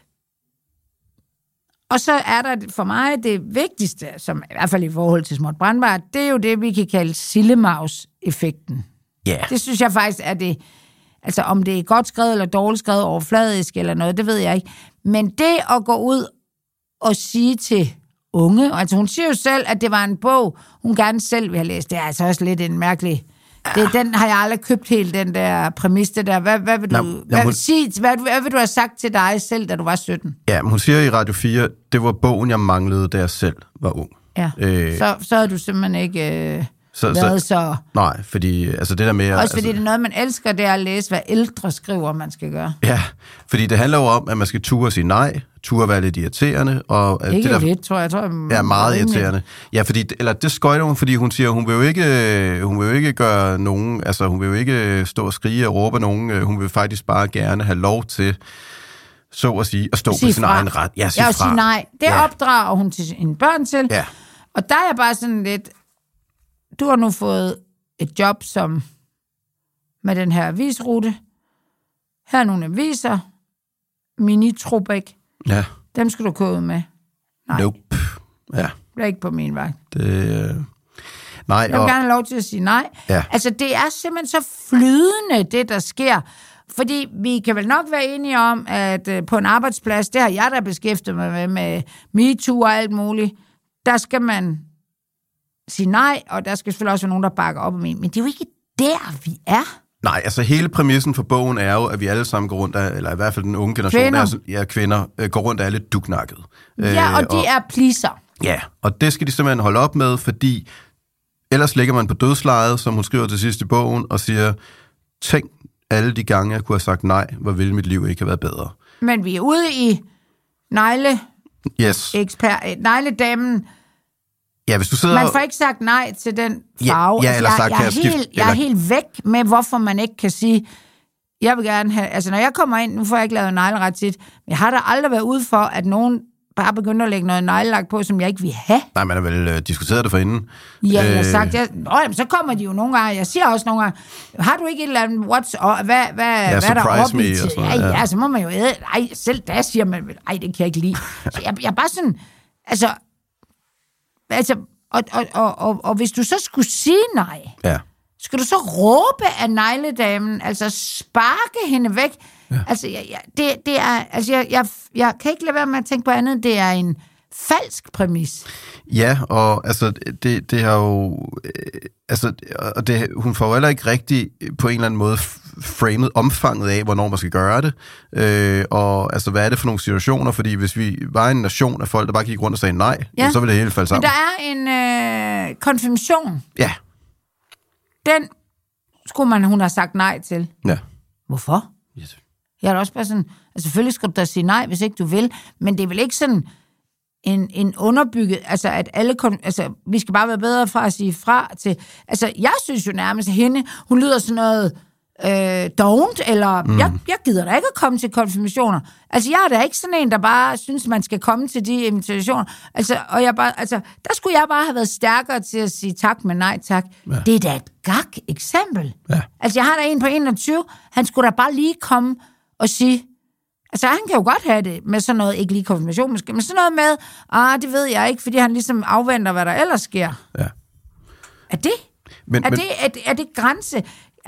Og så er der for mig det vigtigste, som i hvert fald i forhold til Småt Brandbart, det er jo det, vi kan kalde sillemaus-effekten. Yeah. Det synes jeg faktisk er det, altså om det er godt skrevet eller dårligt skrevet, overfladisk eller noget, det ved jeg ikke. Men det at gå ud og sige til unge, altså hun siger jo selv, at det var en bog, hun gerne selv ville have læst. Det er altså også lidt en mærkelig... Den har jeg aldrig købt helt, den der præmis, det der. Hvad vil du have sagt til dig selv, da du var 17? Ja, men hun siger i Radio 4, det var bogen, jeg manglede, da jeg selv var ung. Ja, så havde du simpelthen ikke... Så... Nej, fordi altså det der med... Også fordi det er noget, man elsker, det er at læse, hvad ældre skriver, man skal gøre. Ja, fordi det handler jo om, at man skal ture sige nej, ture være lidt irriterende. Og ikke det der, lidt, tror jeg. Ja, meget irriterende. Ja, fordi, eller det skøjter hun, fordi hun siger, hun vil jo ikke gøre nogen, altså hun vil jo ikke stå og skrige og råbe nogen, hun vil faktisk bare gerne have lov til, så at sige, at stå på sin egen ret. Ja, sige nej. Det opdrager hun til sine børn til. Ja. Og der er jeg bare sådan lidt... Du har nu fået et job som med den her avisrute. Her er nogle aviser. Mini Trobæk. Ja. Dem skal du gå ud med. Nej. Nope. Ja. Det er ikke på min vej. Nej. Jeg vil gerne have lov til at sige nej. Ja. Altså, det er simpelthen så flydende, det der sker. Fordi vi kan vel nok være enige om, at på en arbejdsplads, det har jeg da beskæftiget mig med MeToo og alt muligt, der skal man sige nej, og der skal selvfølgelig også være nogen, der bakker op om en. Men det er jo ikke der, vi er. Nej, altså hele præmissen for bogen er jo, at vi alle sammen går rundt af, eller i hvert fald den unge generation, kvinder går rundt af lidt duknakket. Ja, og de er pleaser. Ja, og det skal de simpelthen holde op med, fordi ellers ligger man på dødslejet, som hun skriver til sidst i bogen, og siger, tænk alle de gange, jeg kunne have sagt nej, hvor ville mit liv ikke have været bedre. Men vi er ude i negledamen. Ja, hvis du sidder... Man får ikke sagt nej til den farve. Ja, eller sagt, jeg er helt væk med, hvorfor man ikke kan sige, jeg vil gerne have... Altså, når jeg kommer ind, nu får jeg ikke lavet negle ret tit, men jeg har da aldrig været ude for, at nogen bare begynder at lægge noget neglelak på, som jeg ikke vil have. Nej, man har vel diskuteret det forinden. Ja, jeg har sagt, så kommer de jo nogle gange. Jeg siger også nogle gange, har du ikke et eller andet, hvad er der oppe i? Ja, så må man jo æde. Ej, selv da siger man, ej, det kan jeg ikke lide. Så jeg er bare sådan, og hvis du så skulle sige nej, skal du så råbe af negledamen, altså sparke hende væk? Ja. Altså, jeg kan ikke lade være med at tænke på andet. Det er en falsk præmis. Ja, og altså, det har jo... og hun får jo heller ikke rigtig på en eller anden måde framet omfanget af, hvornår man skal gøre det. Og altså, hvad er det for nogle situationer? Fordi hvis vi var en nation af folk, der bare gik rundt og sagde nej, så ville det hele falde sammen. Men der er en konfirmation. Ja. Den skulle hun have sagt nej til. Ja. Hvorfor? Yes. Jeg er også bare sådan, altså selvfølgelig skal du da sige nej, hvis ikke du vil, men det er vel ikke sådan en underbygget, altså at alle, vi skal bare være bedre fra at sige fra til, altså jeg synes jo nærmest, at hende, hun lyder sådan noget don't, eller jeg gider da ikke at komme til konfirmationer. Altså jeg er da ikke sådan en, der bare synes, man skal komme til de invitationer. Altså, og der skulle jeg bare have været stærkere til at sige tak, men nej tak. Ja. Det er da et eksempel. Ja. Altså jeg har da en på 21, han skulle da bare lige komme og sige, altså han kan jo godt have det med sådan noget, ikke lige konfirmation måske, men sådan noget med, det ved jeg ikke, fordi han ligesom afventer, hvad der ellers sker. Ja. Er det? Er det grænse?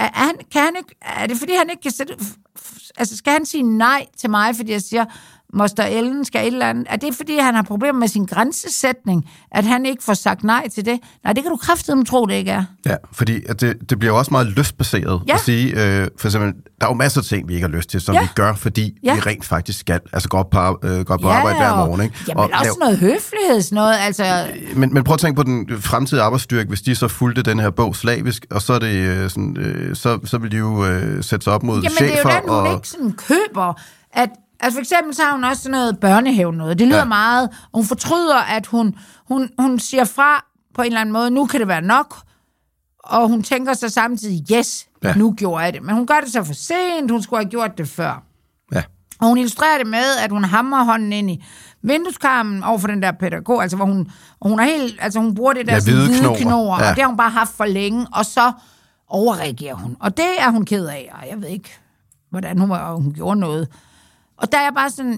Er det fordi han ikke kan sætte... Altså skal han sige nej til mig, fordi jeg siger, Moster Ellen skal et eller andet... Er det fordi han har problemer med sin grænsesætning, at han ikke får sagt nej til det? Nej, det kan du kraftedeme tro, det ikke er. Ja, fordi det bliver jo også meget lystbaseret at sige, for eksempel, der er jo masser af ting, vi ikke har lyst til, som vi gør, fordi vi rent faktisk skal, altså gå på arbejde hver morgen, ikke? Jamen og også noget høfligheds, noget, altså... Men prøv at tænke på den fremtidige arbejdsstyrke, hvis de så fulgte den her bog slavisk, og så er det sådan, så vil de jo sætte sig op mod chefer. Jamen det er jo den, hun ikke sådan køber, at... Altså for eksempel så har hun også sådan noget børnehave noget. Det lyder meget, og hun fortryder, at hun siger fra på en eller anden måde, nu kan det være nok, og hun tænker sig samtidig, nu gjorde jeg det. Men hun gør det så for sent, hun skulle have gjort det før. Ja. Og hun illustrerer det med, at hun hamrer hånden ind i vindueskarmen over for den der pædagog, altså hvor hun er helt, altså hun bruger det der hvide knor, og det har hun bare haft for længe, og så overreagerer hun. Og det er hun ked af, og jeg ved ikke, hvordan hun gjorde noget. Og der er jeg bare sådan,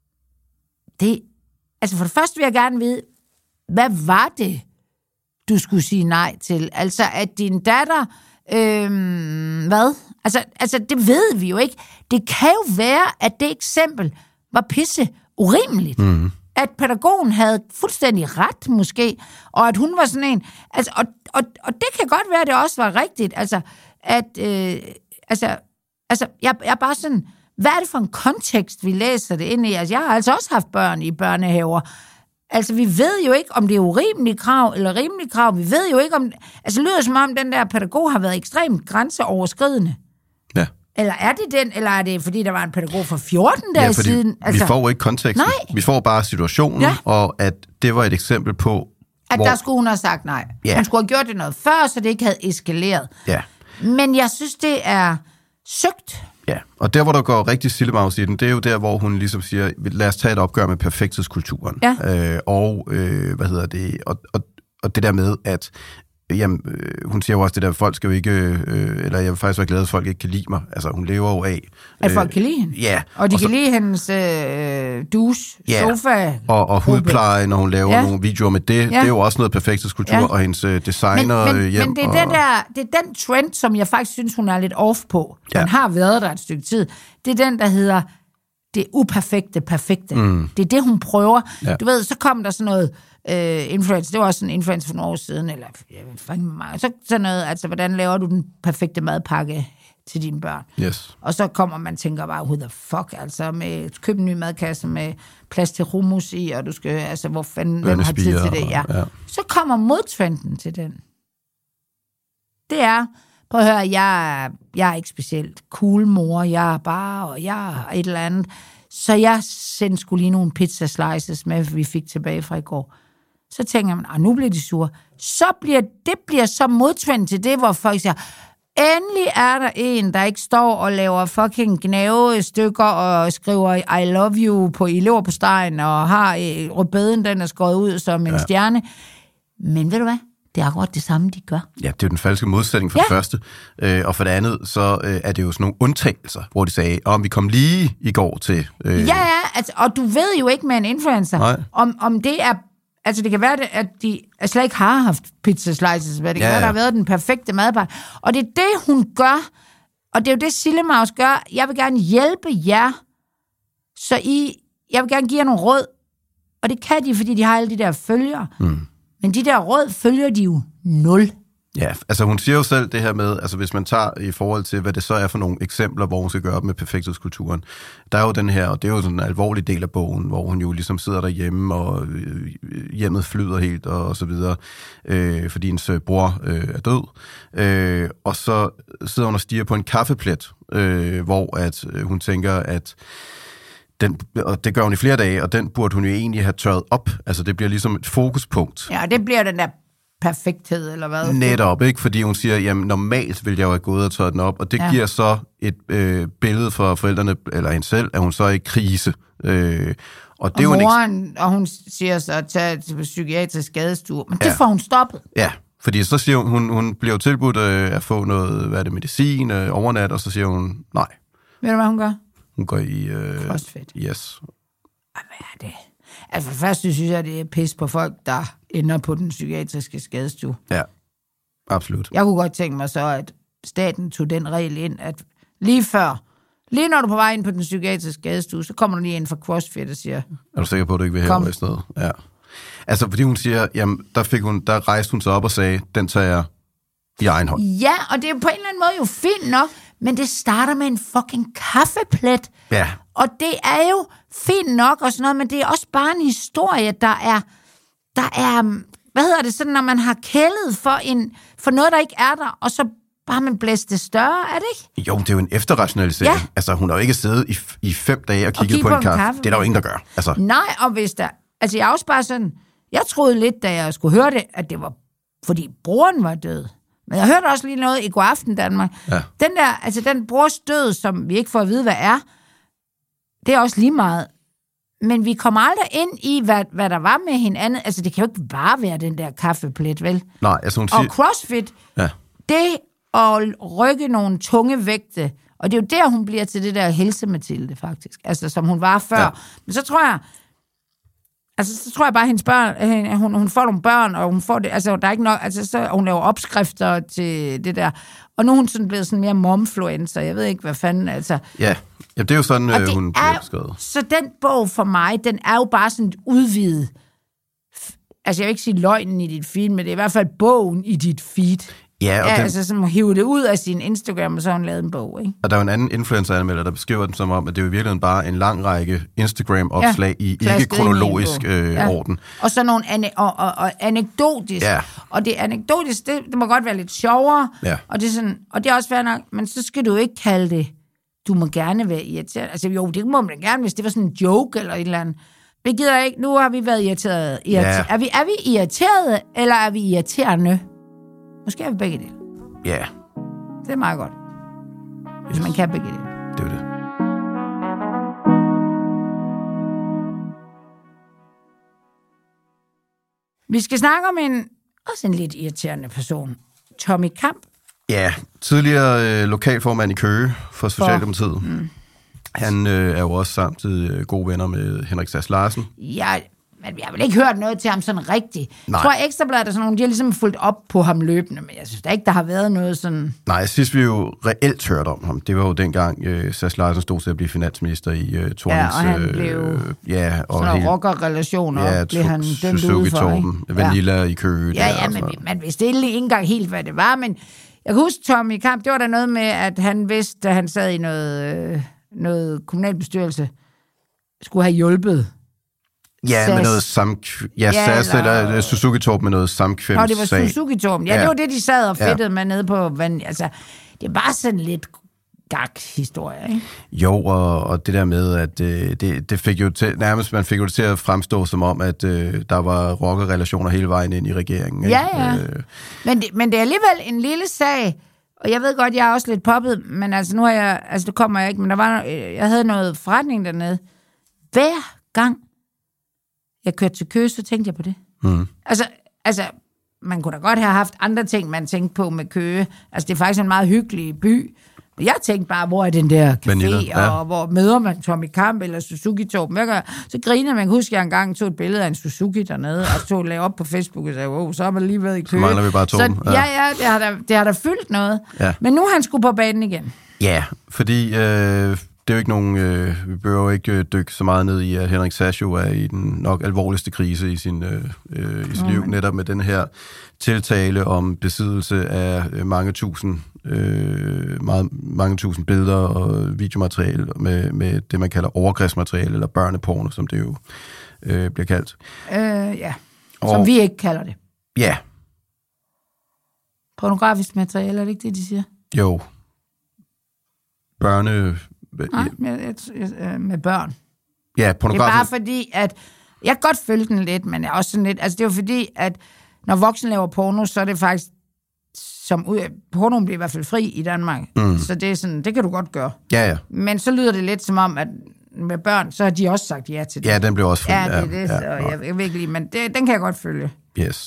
altså for det første vil jeg gerne vide, hvad var det, du skulle sige nej til? Altså, at din datter, hvad? Altså, det ved vi jo ikke. Det kan jo være, at det eksempel var pisse urimeligt. Mm. At pædagogen havde fuldstændig ret, måske, og at hun var sådan en, altså, og det kan godt være, at det også var rigtigt, altså, at, jeg er bare sådan, hvad er det for en kontekst, vi læser det ind i? Altså, jeg har altså også haft børn i børnehaver. Altså, vi ved jo ikke, om det er urimelige krav eller rimelige krav. Vi ved jo ikke, om... Altså, det lyder som om, den der pædagog har været ekstremt grænseoverskridende. Ja. Eller er det den, eller er det, fordi der var en pædagog for 14 dage siden? Altså, vi får jo ikke konteksten. Nej. Vi får bare situationen, og at det var et eksempel på... At der skulle hun have sagt nej. Ja. Hun skulle have gjort det noget før, så det ikke havde eskaleret. Ja. Men jeg synes, det er søgt. Ja, og der, hvor der går rigtig sillemaus i den, det er jo der, hvor hun ligesom siger, lad os tage et opgør med perfekthedskulturen. Ja. Og det der med, at hun siger jo også det der, folk skal jo ikke, eller jeg vil faktisk være glad, at folk ikke kan lide mig. Altså, hun lever jo af... At folk kan lide hende? Ja. Og de kan lide hendes sofa. Og hudpleje, når hun laver nogle videoer med det. Det er jo også noget perfekthedskultur, og hendes designer hjem. Men det er, det er den trend, som jeg faktisk synes, hun er lidt off på. Den har været der et stykke tid. Det er den, der hedder det uperfekte, perfekte. Mm. Det er det, hun prøver. Ja. Du ved, så kom der sådan noget influencer, det var også en influencer for nogle år siden, eller så sådan noget, altså hvordan laver du den perfekte madpakke til dine børn? Yes. Og så kommer man tænker bare, who the fuck, altså med køb en ny madkasse med plads til hummus i, og du skal, altså hvor fanden hvem har tid til det? Ja. Så kommer modtrenden til den. Det er, prøv at høre, jeg er ikke specielt cool mor, jeg er bare, og jeg er et eller andet, så jeg sendte skulle lige nogle pizza slices med, vi fik tilbage fra i går. Så tænker man, nu bliver de sure. Det bliver så modtvendt til det, hvor folk siger, endelig er der en, der ikke står og laver fucking gnavestykker og skriver I love you i leverpostejen og har rødbeden, den er skåret ud som en stjerne. Men ved du hvad? Det er akkurat det samme, de gør. Ja, det er jo den falske modsætning for det første. Og for det andet, så er det jo sådan nogle undtagelser, hvor de sagde, vi kom lige i går til... Ja, altså, og du ved jo ikke med en influencer, om det er... Altså, det kan være, at de slet ikke har haft pizza slices, men det kan være, der har været den perfekte madpakke. Og det er det, hun gør, og det er jo det, Sillemaus gør. Jeg vil gerne hjælpe jer, jeg vil gerne give jer nogle råd, og det kan de, fordi de har alle de der følgere. Men de der råd følger de jo 0. Ja, altså hun siger jo selv det her med, altså hvis man tager i forhold til, hvad det så er for nogle eksempler, hvor hun skal gøre op med perfekthedskulturen. Der er jo den her, og det er jo sådan en alvorlig del af bogen, hvor hun jo ligesom sidder derhjemme, og hjemmet flyder helt, og så videre, fordi hendes bror er død. Og så sidder hun og stiger på en kaffeplet, hvor at hun tænker, at og det gør hun i flere dage, og den burde hun jo egentlig have tørret op. Altså det bliver ligesom et fokuspunkt. Ja, det bliver den der perfekthed, eller hvad? Netop, ikke? Fordi hun siger, jamen normalt ville jeg jo have gået og tørret den op, og det giver så et billede for forældrene, eller hende selv, at hun så er i krise. Og det er jo moren, og hun siger så at tage til psykiatrisk skadestue, men det får hun stoppet. Ja, fordi så siger hun bliver jo tilbudt at få noget, medicin, overnat, og så siger hun nej. Ved du, hvad hun gør? Hun går i... CrossFit. Yes. Hvad er det? Altså for først synes jeg, det er pis på folk, der ender på den psykiatriske skadestue. Ja, absolut. Jeg kunne godt tænke mig så, at staten tog den regel ind, at lige når du er på vej ind på den psykiatriske skadestue, så kommer du lige ind fra CrossFit og siger... Er du sikker på, at du ikke vil herover i stedet? Ja. Altså, fordi hun siger, jamen, der rejste hun sig op og sagde, den tager jeg i egen hånd. Ja, og det er på en eller anden måde jo fint nok, men det starter med en fucking kaffeplet. Ja. Og det er jo fint nok og sådan noget, men det er også bare en historie, der er hvad hedder det, sådan når man har kældet for noget, der ikke er der, og så bare man blæst det større, er det ikke? Jo, det er jo en efterrationalisering. Ja. Altså, hun har jo ikke siddet i 5 dage og kigget på en kaffe. Det er der jo ingen, der gør. Altså. Nej, og hvis der... Altså, jeg er også bare sådan... Jeg troede lidt, da jeg skulle høre det, at det var, fordi broren var død. Men jeg hørte også lige noget i Godaften Danmark. Ja. Den brors død, som vi ikke får at vide, hvad er, det er også lige meget. Men vi kommer aldrig ind i, hvad der var med hinanden. Altså, det kan jo ikke bare være den der kaffeplet, vel? Nej, altså hun siger... Og CrossFit, det at rykke nogle tunge vægte, og det er jo der, hun bliver til det der Helse-Mathilde, faktisk. Altså, som hun var før. Ja. Men så tror jeg bare, at hendes børn, hun får nogle børn, og hun får det, altså, der er ikke nok, altså, så hun laver opskrifter til det der. Og nu er hun sådan blevet sådan mere momfluencer, jeg ved ikke, hvad fanden, altså. Ja, det er jo sådan, hun bliver beskrevet. Så den bog for mig, den er jo bare sådan udvidet. Altså, jeg vil ikke sige løgnen i dit feed, men det er i hvert fald bogen i dit feed. Ja, og altså som hiver det ud af sin Instagram, og så har hun lavet en bog, ikke? Og der er jo en anden influencer-anmelder, der beskriver den som om, at det er jo i virkeligheden bare en lang række Instagram-opslag i ikke-kronologisk orden. Og så nogle anekdotisk. Ja. Og det anekdotisk, det må godt være lidt sjovere. Ja. Og det er sådan, og det er også fair nok, men så skal du ikke kalde det, du må gerne være irriteret. Altså jo, det må man gerne, hvis det var sådan en joke eller et eller andet. Vi gider ikke, nu har vi været irriteret. Ja. Er vi irriterede, eller er vi irriterende? Måske er vi begge dele. Ja. Yeah. Det er meget godt. Hvis man kan begge dele. Det er det. Vi skal snakke om også en lidt irriterende person. Tommy Kamp. Ja, tidligere lokalformand i Køge for Socialdemokratiet. Han er jo også samtidig gode venner med Henrik Sass Larsen. Ja, men jeg har vel ikke hørt noget til ham sådan rigtigt. Jeg tror, Ekstrabladet er sådan nogle, de har ligesom fulgt op på ham løbende, men jeg synes da ikke, der har været noget sådan... Nej, sidst vi jo reelt hørte om ham, det var jo dengang Sass Larsen stod til at blive finansminister i Tornens... Ja, og han blev og sådan rockerrelationer, blev han dømt ude for, ikke? Vanilla i Køge. Ja, men man vidste ikke engang helt, hvad det var, men jeg kan huske Tommy Kamp, det var der noget med, at han vidste, at han sad i noget kommunalbestyrelse, skulle have hjulpet. Ja, SAS. Med noget SAS eller Suzuki-Torp med noget samkvem. Nå, det var Suzuki-Torp. Ja, det var det, de sad og fedtede med nede på vand. Altså, det var sådan lidt gag-historie, ikke? Jo, og det der med, at det fik jo til, nærmest man fik jo det til at fremstå som om, at der var rockerrelationer hele vejen ind i regeringen. Ikke? Ja. Men det er alligevel en lille sag, og jeg ved godt, jeg er også lidt poppet, men altså nu har jeg, altså det kommer jeg ikke, men jeg havde noget forretning dernede. Hver gang jeg kørte til Køge, så tænkte jeg på det. Mm. Altså, man kunne da godt have haft andre ting, man tænkte på med Køge. Altså, det er faktisk en meget hyggelig by. Jeg tænkte bare, hvor er den der café, og hvor møder man Tommy Kamp eller Suzuki Torben. Så griner man. Husker jeg engang tog et billede af en Suzuki dernede, og lagde op på Facebook og sagde, wow, så har man lige været i Køge. Så mangler vi bare Torben. Det har da fyldt noget. Ja. Men nu er han sgu på banen igen. Ja, fordi det er jo ikke nogen, vi behøver jo ikke dykke så meget ned i, at Henrik Sass jo er i den nok alvorligste krise i sin liv, netop med den her tiltale om besiddelse af mange tusind billeder og videomateriale med det, man kalder overgrebsmateriale, eller børneporno, som det jo bliver kaldt. Ja, som vi ikke kalder det. Ja. Pornografisk materiale, er det ikke det, de siger? Jo. Nej, med børn. Ja, pornografisk. Det er bare fordi, at jeg kan godt følge den lidt, men jeg er også sådan lidt, altså det er jo fordi, at når voksne laver porno, så er det faktisk, pornoen bliver i hvert fald fri i Danmark, så det er sådan, det kan du godt gøre. Ja. Men så lyder det lidt som om, at med børn, så har de også sagt ja til det. Ja, den blev også fri. Ja, det er det, så jeg vil ikke lide, men den kan jeg godt følge. Yes.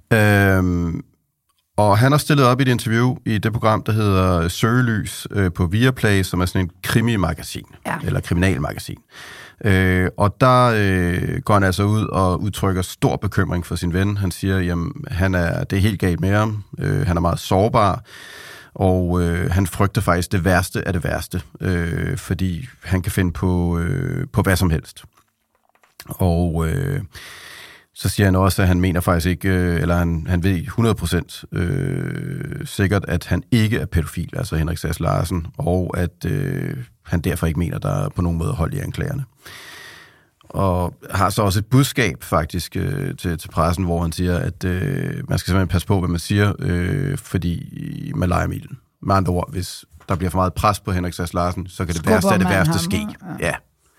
Og han har stillet op i et interview i det program, der hedder Søgelys på Viaplay, som er sådan en krimi-magasin, eller kriminalmagasin. Og der går han altså ud og udtrykker stor bekymring for sin ven. Han siger, jamen, det er helt galt med ham. Han er meget sårbar, og han frygter faktisk det værste af det værste, fordi han kan finde på hvad som helst. Og så siger han også, at han mener faktisk ikke, eller han ved 100% sikkert, at han ikke er pædofil, altså Henrik Sass Larsen, og at han derfor ikke mener, der er på nogen måde hold i anklagerne. Og har så også et budskab faktisk til pressen, hvor han siger, at man skal simpelthen passe på, hvad man siger, fordi man leger milen. Med andre ord, hvis der bliver for meget pres på Henrik Sass Larsen, så kan det værste af det værste ske. Ja.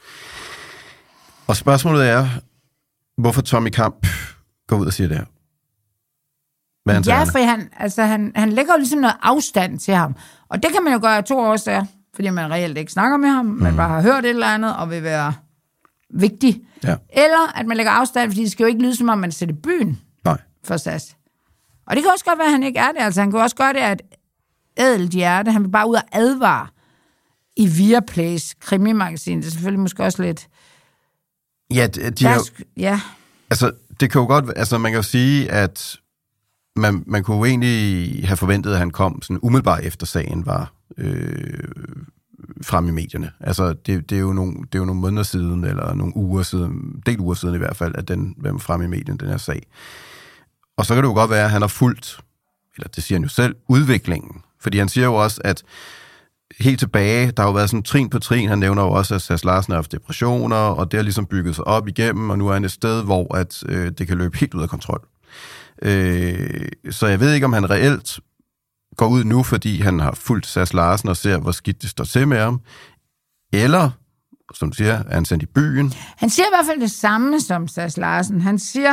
Og spørgsmålet er, hvorfor Tommy Kamp går ud og siger det her? For han lægger jo ligesom noget afstand til ham. Og det kan man jo gøre af 2 årsager, fordi man reelt ikke snakker med ham, man bare har hørt et eller andet, og vil være vigtig. Ja. Eller at man lægger afstand, fordi det skal jo ikke lyde som om, man sætter byen for Sass. Og det kan også godt være, at han ikke er det. Altså, han kan også gøre det af et ædelt hjerte. Han vil bare ud og advare i Viaplays krimimagasin. Det er selvfølgelig måske også lidt... Ja, altså, det kan jo godt... Altså, man kan jo sige, at man kunne jo egentlig have forventet, at han kom sådan umiddelbart efter sagen var frem i medierne. Altså, det er jo nogle måneder siden, eller nogle uger siden, del uger siden i hvert fald, at den var frem i medierne, den her sag. Og så kan det jo godt være, at han har fulgt, eller det siger han jo selv, udviklingen. Fordi han siger jo også, at helt tilbage, der har jo været sådan trin på trin, han nævner jo også, at Sass Larsen har haft depressioner, og det har ligesom bygget sig op igennem, og nu er han et sted, hvor at, det kan løbe helt ud af kontrol. Så jeg ved ikke, om han reelt går ud nu, fordi han har fulgt Sass Larsen og ser, hvor skidt det står til med ham, eller, som du siger, er han sendt i byen? Han siger i hvert fald det samme som Sass Larsen. Han siger,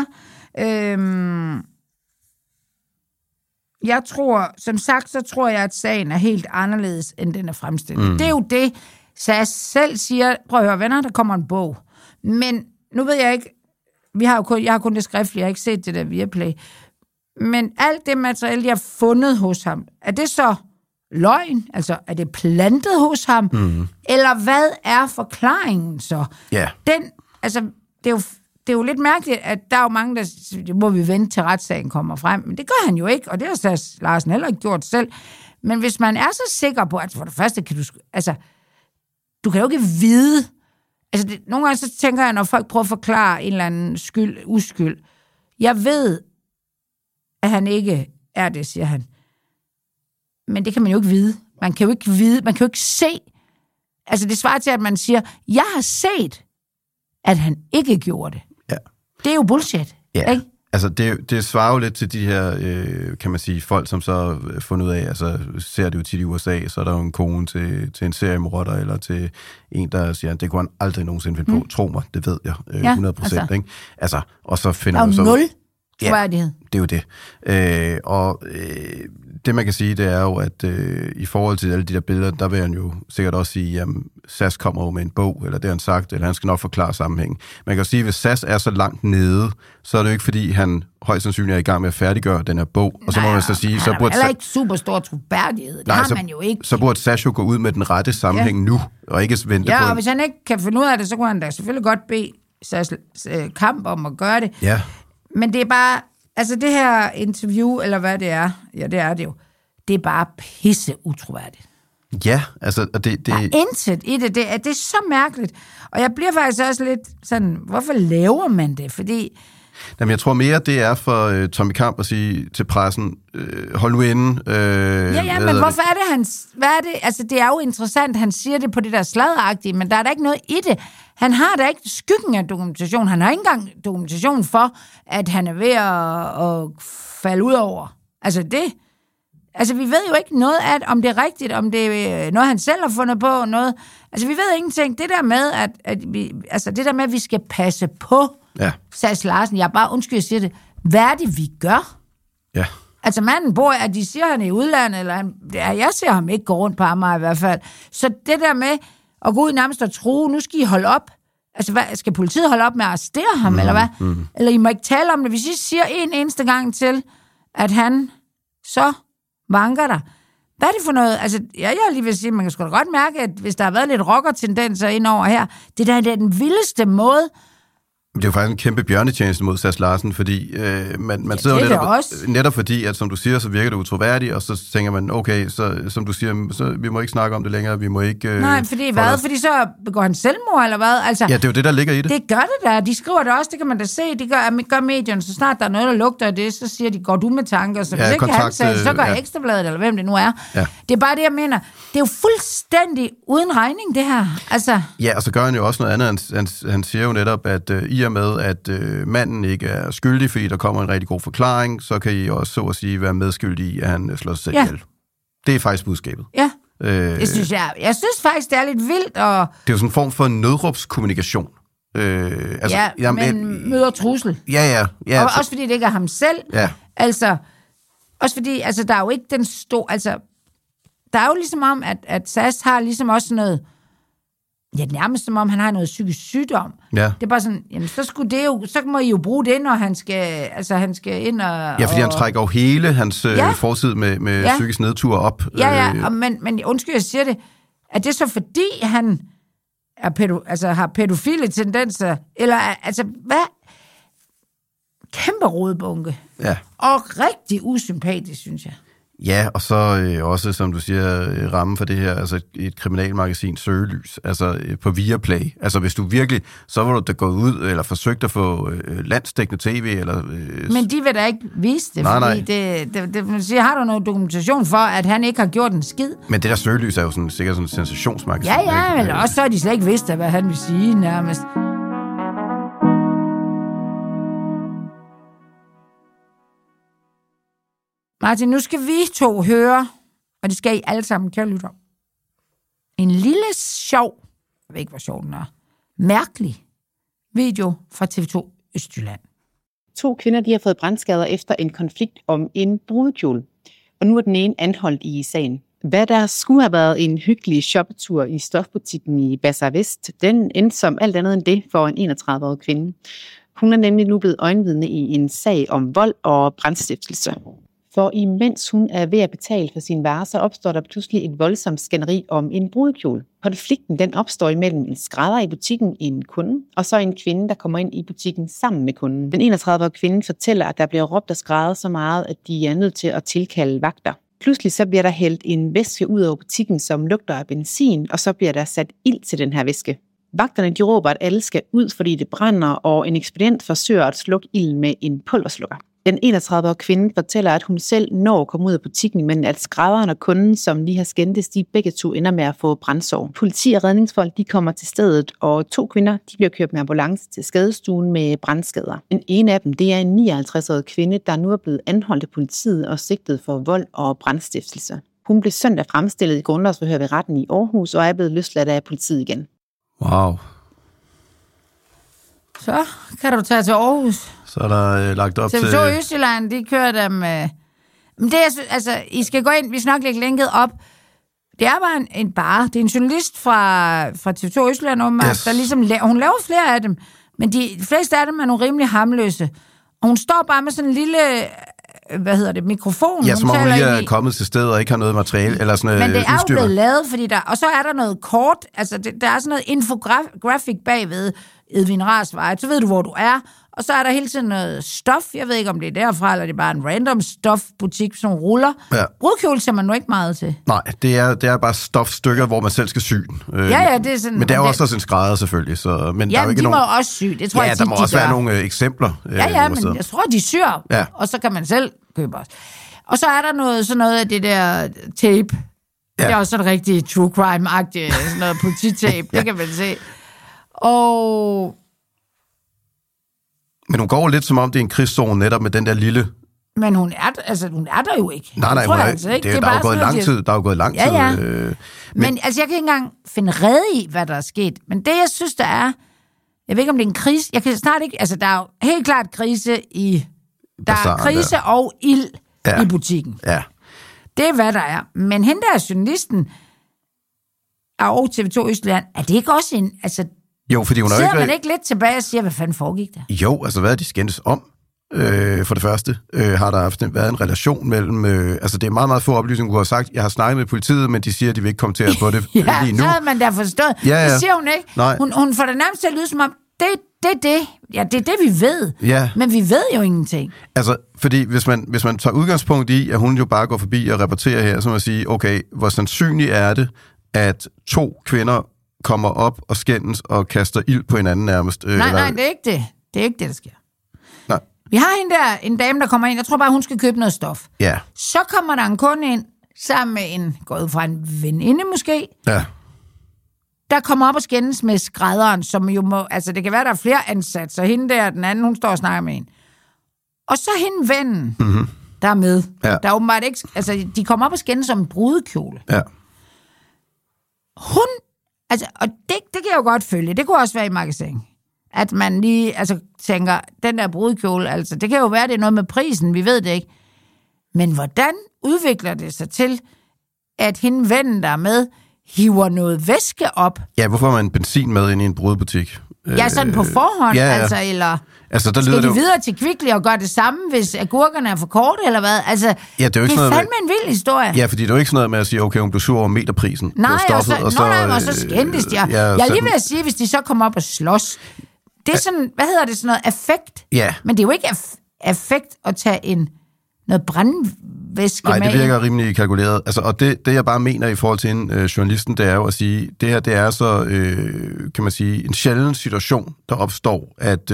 jeg tror, som sagt, så tror jeg, at sagen er helt anderledes, end den er fremstillet. Det er jo det, Sass selv siger. Prøv at høre, venner, der kommer en bog. Men nu ved jeg ikke, jeg har kun det skriftlige, jeg har ikke set det der Viaplay. Men alt det materiale, de har fundet hos ham, er det så løgn? Altså, er det plantet hos ham? Eller hvad er forklaringen så? Yeah. Det er jo lidt mærkeligt, at der er jo mange, der må vi vente til retssagen kommer frem. Men det gør han jo ikke, og det har Sass Larsen heller ikke gjort selv. Men hvis man er så sikker på, at for det første kan du kan jo ikke vide. Altså, nogle gange så tænker jeg, når folk prøver at forklare en eller anden uskyld. Jeg ved, at han ikke er det, siger han. Men det kan man jo ikke vide. Man kan jo ikke se. Altså, det svarer til, at man siger, jeg har set, at han ikke gjorde det. Ja. Det er jo bullshit, ikke? Altså, det svarer jo lidt til de her, kan man sige, folk, som så fundet ud af, altså ser det jo tit i USA, så er der jo en kone til en seriemorder, eller til en, der siger, det kunne han aldrig nogensinde finde på. Tro mig, det ved jeg 100%, altså. Ikke? Altså, og så finder man så... nul troværdighed. Ja, det er jo det. Det, man kan sige, det er jo, at i forhold til alle de der billeder, der vil han jo sikkert også sige, jamen, SAS kommer jo med en bog, eller det har han sagt, eller han skal nok forklare sammenhængen. Man kan jo sige, at hvis SAS er så langt nede, så er det jo ikke, fordi han højst sandsynligt er i gang med at færdiggøre den her bog. Og så må man så sige... så burde heller ikke super stor troværdighed. Det har man jo ikke. Så burde SAS jo gå ud med den rette sammenhæng nu, og ikke vente på... Ja, og hvis han ikke kan finde ud af det, så kunne han da selvfølgelig godt bede SAS kamp om at gøre det. Ja. Men det er bare... Altså det her interview, eller hvad det er, ja, det er det jo, det er bare pisse utroværdigt. Ja, altså... Det... Der er intet i det. Det er så mærkeligt. Og jeg bliver faktisk også lidt sådan, hvorfor laver man det? Fordi... Jamen, jeg tror mere, det er for Tommy Kamp at sige til pressen, hold nu inde. Men hvorfor er det hvad er det? Altså, det er jo interessant, han siger det på det der sladderagtige, men der er da ikke noget i det. Han har da ikke skyggen af dokumentation. Han har ikke engang dokumentation for, at han er ved at falde ud over. Altså, vi ved jo ikke noget af, om det er rigtigt, om det er noget, han selv har fundet på, noget. Altså, vi ved ingenting. Det der med, at vi skal passe på SAS Larsen. Jeg bare, undskyld, jeg siger det. Hvad er det, vi gør? Ja. Altså, manden bor, at de siger, han er i udlandet, eller jeg ser ham ikke gå rundt på Amager i hvert fald. Så det der med at gå ud nærmest og tro, nu skal I holde op. Altså, skal politiet holde op med at arrestere ham, eller hvad? Eller I må ikke tale om det. Hvis I siger en eneste gang til, at han så vanker der. Hvad er det for noget? Altså, jeg lige vil sige, man kan sgu da godt mærke, at hvis der har været lidt rocker-tendenser indover her, det er den vildeste måde. Det er jo faktisk en kæmpe bjørnetjeneste mod SAS Larsen, fordi man sidder netop fordi, at som du siger, så virker det utroværdigt, og så tænker man, okay, så som du siger, så vi må ikke snakke om det længere, vi må ikke... Nej, fordi hvad? Fordi så begår han selvmord, eller hvad? Altså, ja, det er jo det, der ligger i det. Det gør det da. De skriver det også, det kan man da se. Det gør medierne, så snart der er noget, der lugter af det, så siger de, går du med tanker? Så hvis ikke han sagde, så gør Ekstrabladet, eller hvem det nu er. Ja. Det er bare det, jeg mener. Det er jo fuldstændig uden regning, det her. Altså... Ja, og så gør han jo også noget andet. Han siger jo netop, at i og med, at manden ikke er skyldig, fordi der kommer en rigtig god forklaring, så kan I også, så at sige, være medskyldige i, at han slår sig selv ihjel. Det er faktisk budskabet. Ja, det synes jeg. Jeg synes faktisk, det er lidt vildt. Og... Det er jo sådan en form for nødråbskommunikation. Men møder trussel. Ja. Og også fordi det ikke er ham selv. Ja. Altså, også fordi, altså, der er jo ikke den store... Altså, der er jo ligesom om, at SAS har ligesom også noget... Ja, nærmest som om han har noget psykisk sygdom. Ja. Det er bare sådan, jamen, så må I jo bruge det, når han skal ind og... Ja, fordi han trækker jo hele hans forside med psykisk nedtur op. Ja, men undskyld, jeg siger det, er det så fordi, han er har pædofile tendenser, eller altså, hvad? Kæmpe rodebunke. Ja. Og rigtig usympatisk, synes jeg. Ja, og så også, som du siger, ramme for det her, altså et kriminalmagasin Søgelys, altså på Viaplay. Altså hvis du virkelig, så var du da gået ud, eller forsøgt at få landsdækkende tv, eller... Men de vil da ikke vise det, fordi det man siger, har du noget dokumentation for, at han ikke har gjort en skid? Men det der Søgelys er jo sikkert sådan et sensationsmagasin. Ja, men også så har de slet ikke vidst, hvad han vil sige nærmest. Martin, nu skal vi to høre, og det skal I alle sammen, kære lytter. En lille sjov, jeg ved ikke, hvor sjov den er, mærkelig video fra TV2 Østjylland. 2 kvinder, de har fået brandskader efter en konflikt om en brudekjole. Og nu er den ene anholdt i sagen. Hvad der skulle have været en hyggelig shoppetur i stofbutikken i Bazar Vest, den endte som alt andet end det for en 31-årig kvinde. Hun er nemlig nu blevet øjenvidne i en sag om vold og brandstiftelse. For imens hun er ved at betale for sin varer, så opstår der pludselig et voldsomt skænderi om en brudekjole. Konflikten den opstår imellem en skrædder i butikken, en kunde, og så en kvinde, der kommer ind i butikken sammen med kunden. Den 31-årige kvinde fortæller, at der bliver råbt og skræddet så meget, at de er nødt til at tilkalde vagter. Pludselig så bliver der hældt en væske ud over butikken, som lugter af benzin, og så bliver der sat ild til den her væske. Vagterne de råber, at alle skal ud, fordi det brænder, og en ekspedient forsøger at slukke ilden med en pulverslukker. Den 31-årige kvinde fortæller, at hun selv når at komme ud af butikken, men at skrædderen og kunden, som lige har skændtes, de begge to ender med at få brændsår. Politi og redningsfolk de kommer til stedet, og 2 kvinder de bliver kørt med ambulance til skadestuen med brandskader. Den ene af dem det er en 59-årig kvinde, der nu er blevet anholdt af politiet og sigtet for vold og brandstiftelse. Hun blev søndag fremstillet i grundlovsforhør ved retten i Aarhus og er blevet løsladt af politiet igen. Wow. Så kan du tage til Aarhus. Så er der lagt op til... TV2 Østjylland, de kører dem... Men det er, altså, I skal gå ind, vi skal nok lægge linket op. Det er bare det er en journalist fra TV2 Østjylland, der ligesom... Hun laver flere af dem, men de fleste af dem er nogle rimelig harmløse. Og hun står bare med sådan en lille... mikrofon. Ja, som om hun lige er kommet til stedet og ikke har noget materiale eller sådan noget udstyr. Men det er udstyr. jo blevet lavet, fordi og så er der noget kort, altså der er sådan noget infografik bagved Edvin Rarsvej, så ved du, hvor du er, og så er der hele tiden noget stof, jeg ved ikke, om det er derfra, eller det er bare en random stofbutik, som ruller. Ja. Brudkjole ser man nu ikke meget til. Nej, det er bare stofstykker, hvor man selv skal sy den. Ja, det er sådan... Men det er jo også en skrædder, selvfølgelig. Så, men der er jo ikke de nogen... må også sy, det tror jeg der må også være nogle eksempler. Ja, men jeg tror, de syr, og så kan man selv købe også. Og så er der sådan noget af det der tape. Ja. Det er også sådan rigtig true crime-agtigt, sådan noget polititape, det kan man se. Og... Men hun går lidt som om, det er en krigszone netop med den der lille... Men hun er der jo ikke. Nej, der er jo gået lang tid. Der er jo gået lang tid. Ja. Men altså, jeg kan ikke engang finde rede i, hvad der er sket. Men det, jeg synes, der er... Jeg ved ikke, om det er en krise. Jeg kan snart ikke... Altså, der er jo helt klart krise i... Der er krise og ild i butikken. Ja. Det er, hvad der er. Men hende der journalisten og TV2 Østjylland, er det ikke også en... Altså, jo, fordi hun sidder man ikke lidt tilbage og siger, hvad fanden foregik der? Jo, altså hvad er de skændes om? For det første har der været en relation mellem... altså det er meget, meget få oplysninger, hun har sagt. Jeg har snakket med politiet, men de siger, at de vil ikke kommentere på det lige nu. Så havde man da forstået. Ja. Det siger hun ikke. Hun får det nærmest til at lyde som om, det er det. Ja, det er det, vi ved. Ja. Men vi ved jo ingenting. Altså, fordi hvis man tager udgangspunkt i, at hun jo bare går forbi og rapporterer her, så må man sige, okay, hvor sandsynligt er det, at 2 kvinder kommer op og skændes og kaster ild på hinanden nærmest? Nej, det er ikke det. Det er ikke det, der sker. Nej. Vi har en dame, der kommer ind. Jeg tror bare, hun skal købe noget stof. Ja. Så kommer der en kunde ind, sammen med gået fra en veninde måske. Ja. Der kommer op og skændes med skrædderen, som jo må... Altså, det kan være, der er flere ansat, så hende der, den anden, hun står og snakker med en. Og så hende vennen, der er med. Ja. Der er åbenbart ikke... Altså, de kommer op og skændes som en brudekjole. Ja. Hun... Altså, og det kan jeg jo godt følge. Det kunne også være i magasin. At man lige tænker, den der brudekjole, altså, det kan jo være, det er noget med prisen, vi ved det ikke. Men hvordan udvikler det sig til, at hende vennen, der er med, hiver noget væske op? Ja, hvorfor har man benzin med ind i en brudebutik? Ja, sådan på forhånd, altså, eller... Altså, der skal de videre til Kvickly og gøre det samme, hvis agurkerne er for korte, eller hvad? Altså, ja, det er fandme en vild historie. Ja, fordi det er jo ikke sådan noget med at sige, okay, hun blev sur over meterprisen. Nej, og så skændtes de. Jeg er lige ved at sige, hvis de så kommer op og slås. Det er sådan, hvad hedder det, sådan noget affekt? Ja. Men det er jo ikke affekt at tage noget brandvæske med. Nej, det virker rimelig kalkuleret. Altså, og det, jeg bare mener i forhold til journalisten, det er jo at sige, det her, det er så, kan man sige, en sjælden situation, der opstår, at,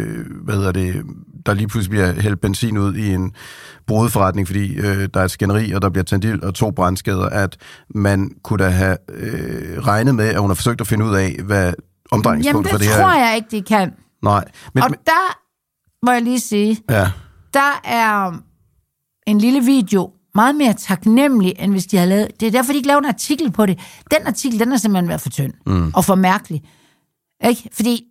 der lige pludselig bliver hældt benzin ud i en brudeforretning, fordi der er et skænderi, og der bliver tændt ild og 2 brandskader, at man kunne da have regnet med, at hun har forsøgt at finde ud af, hvad omdrejningspunkt for det her. Jamen, det tror jeg ikke, de kan. Nej. Og der må jeg lige sige, der er en lille video meget mere taknemmelig, end hvis de har lavet... Det er derfor, de ikke laver en artikel på det. Den artikel, den har simpelthen været for tynd og for mærkelig. Ikke? Fordi...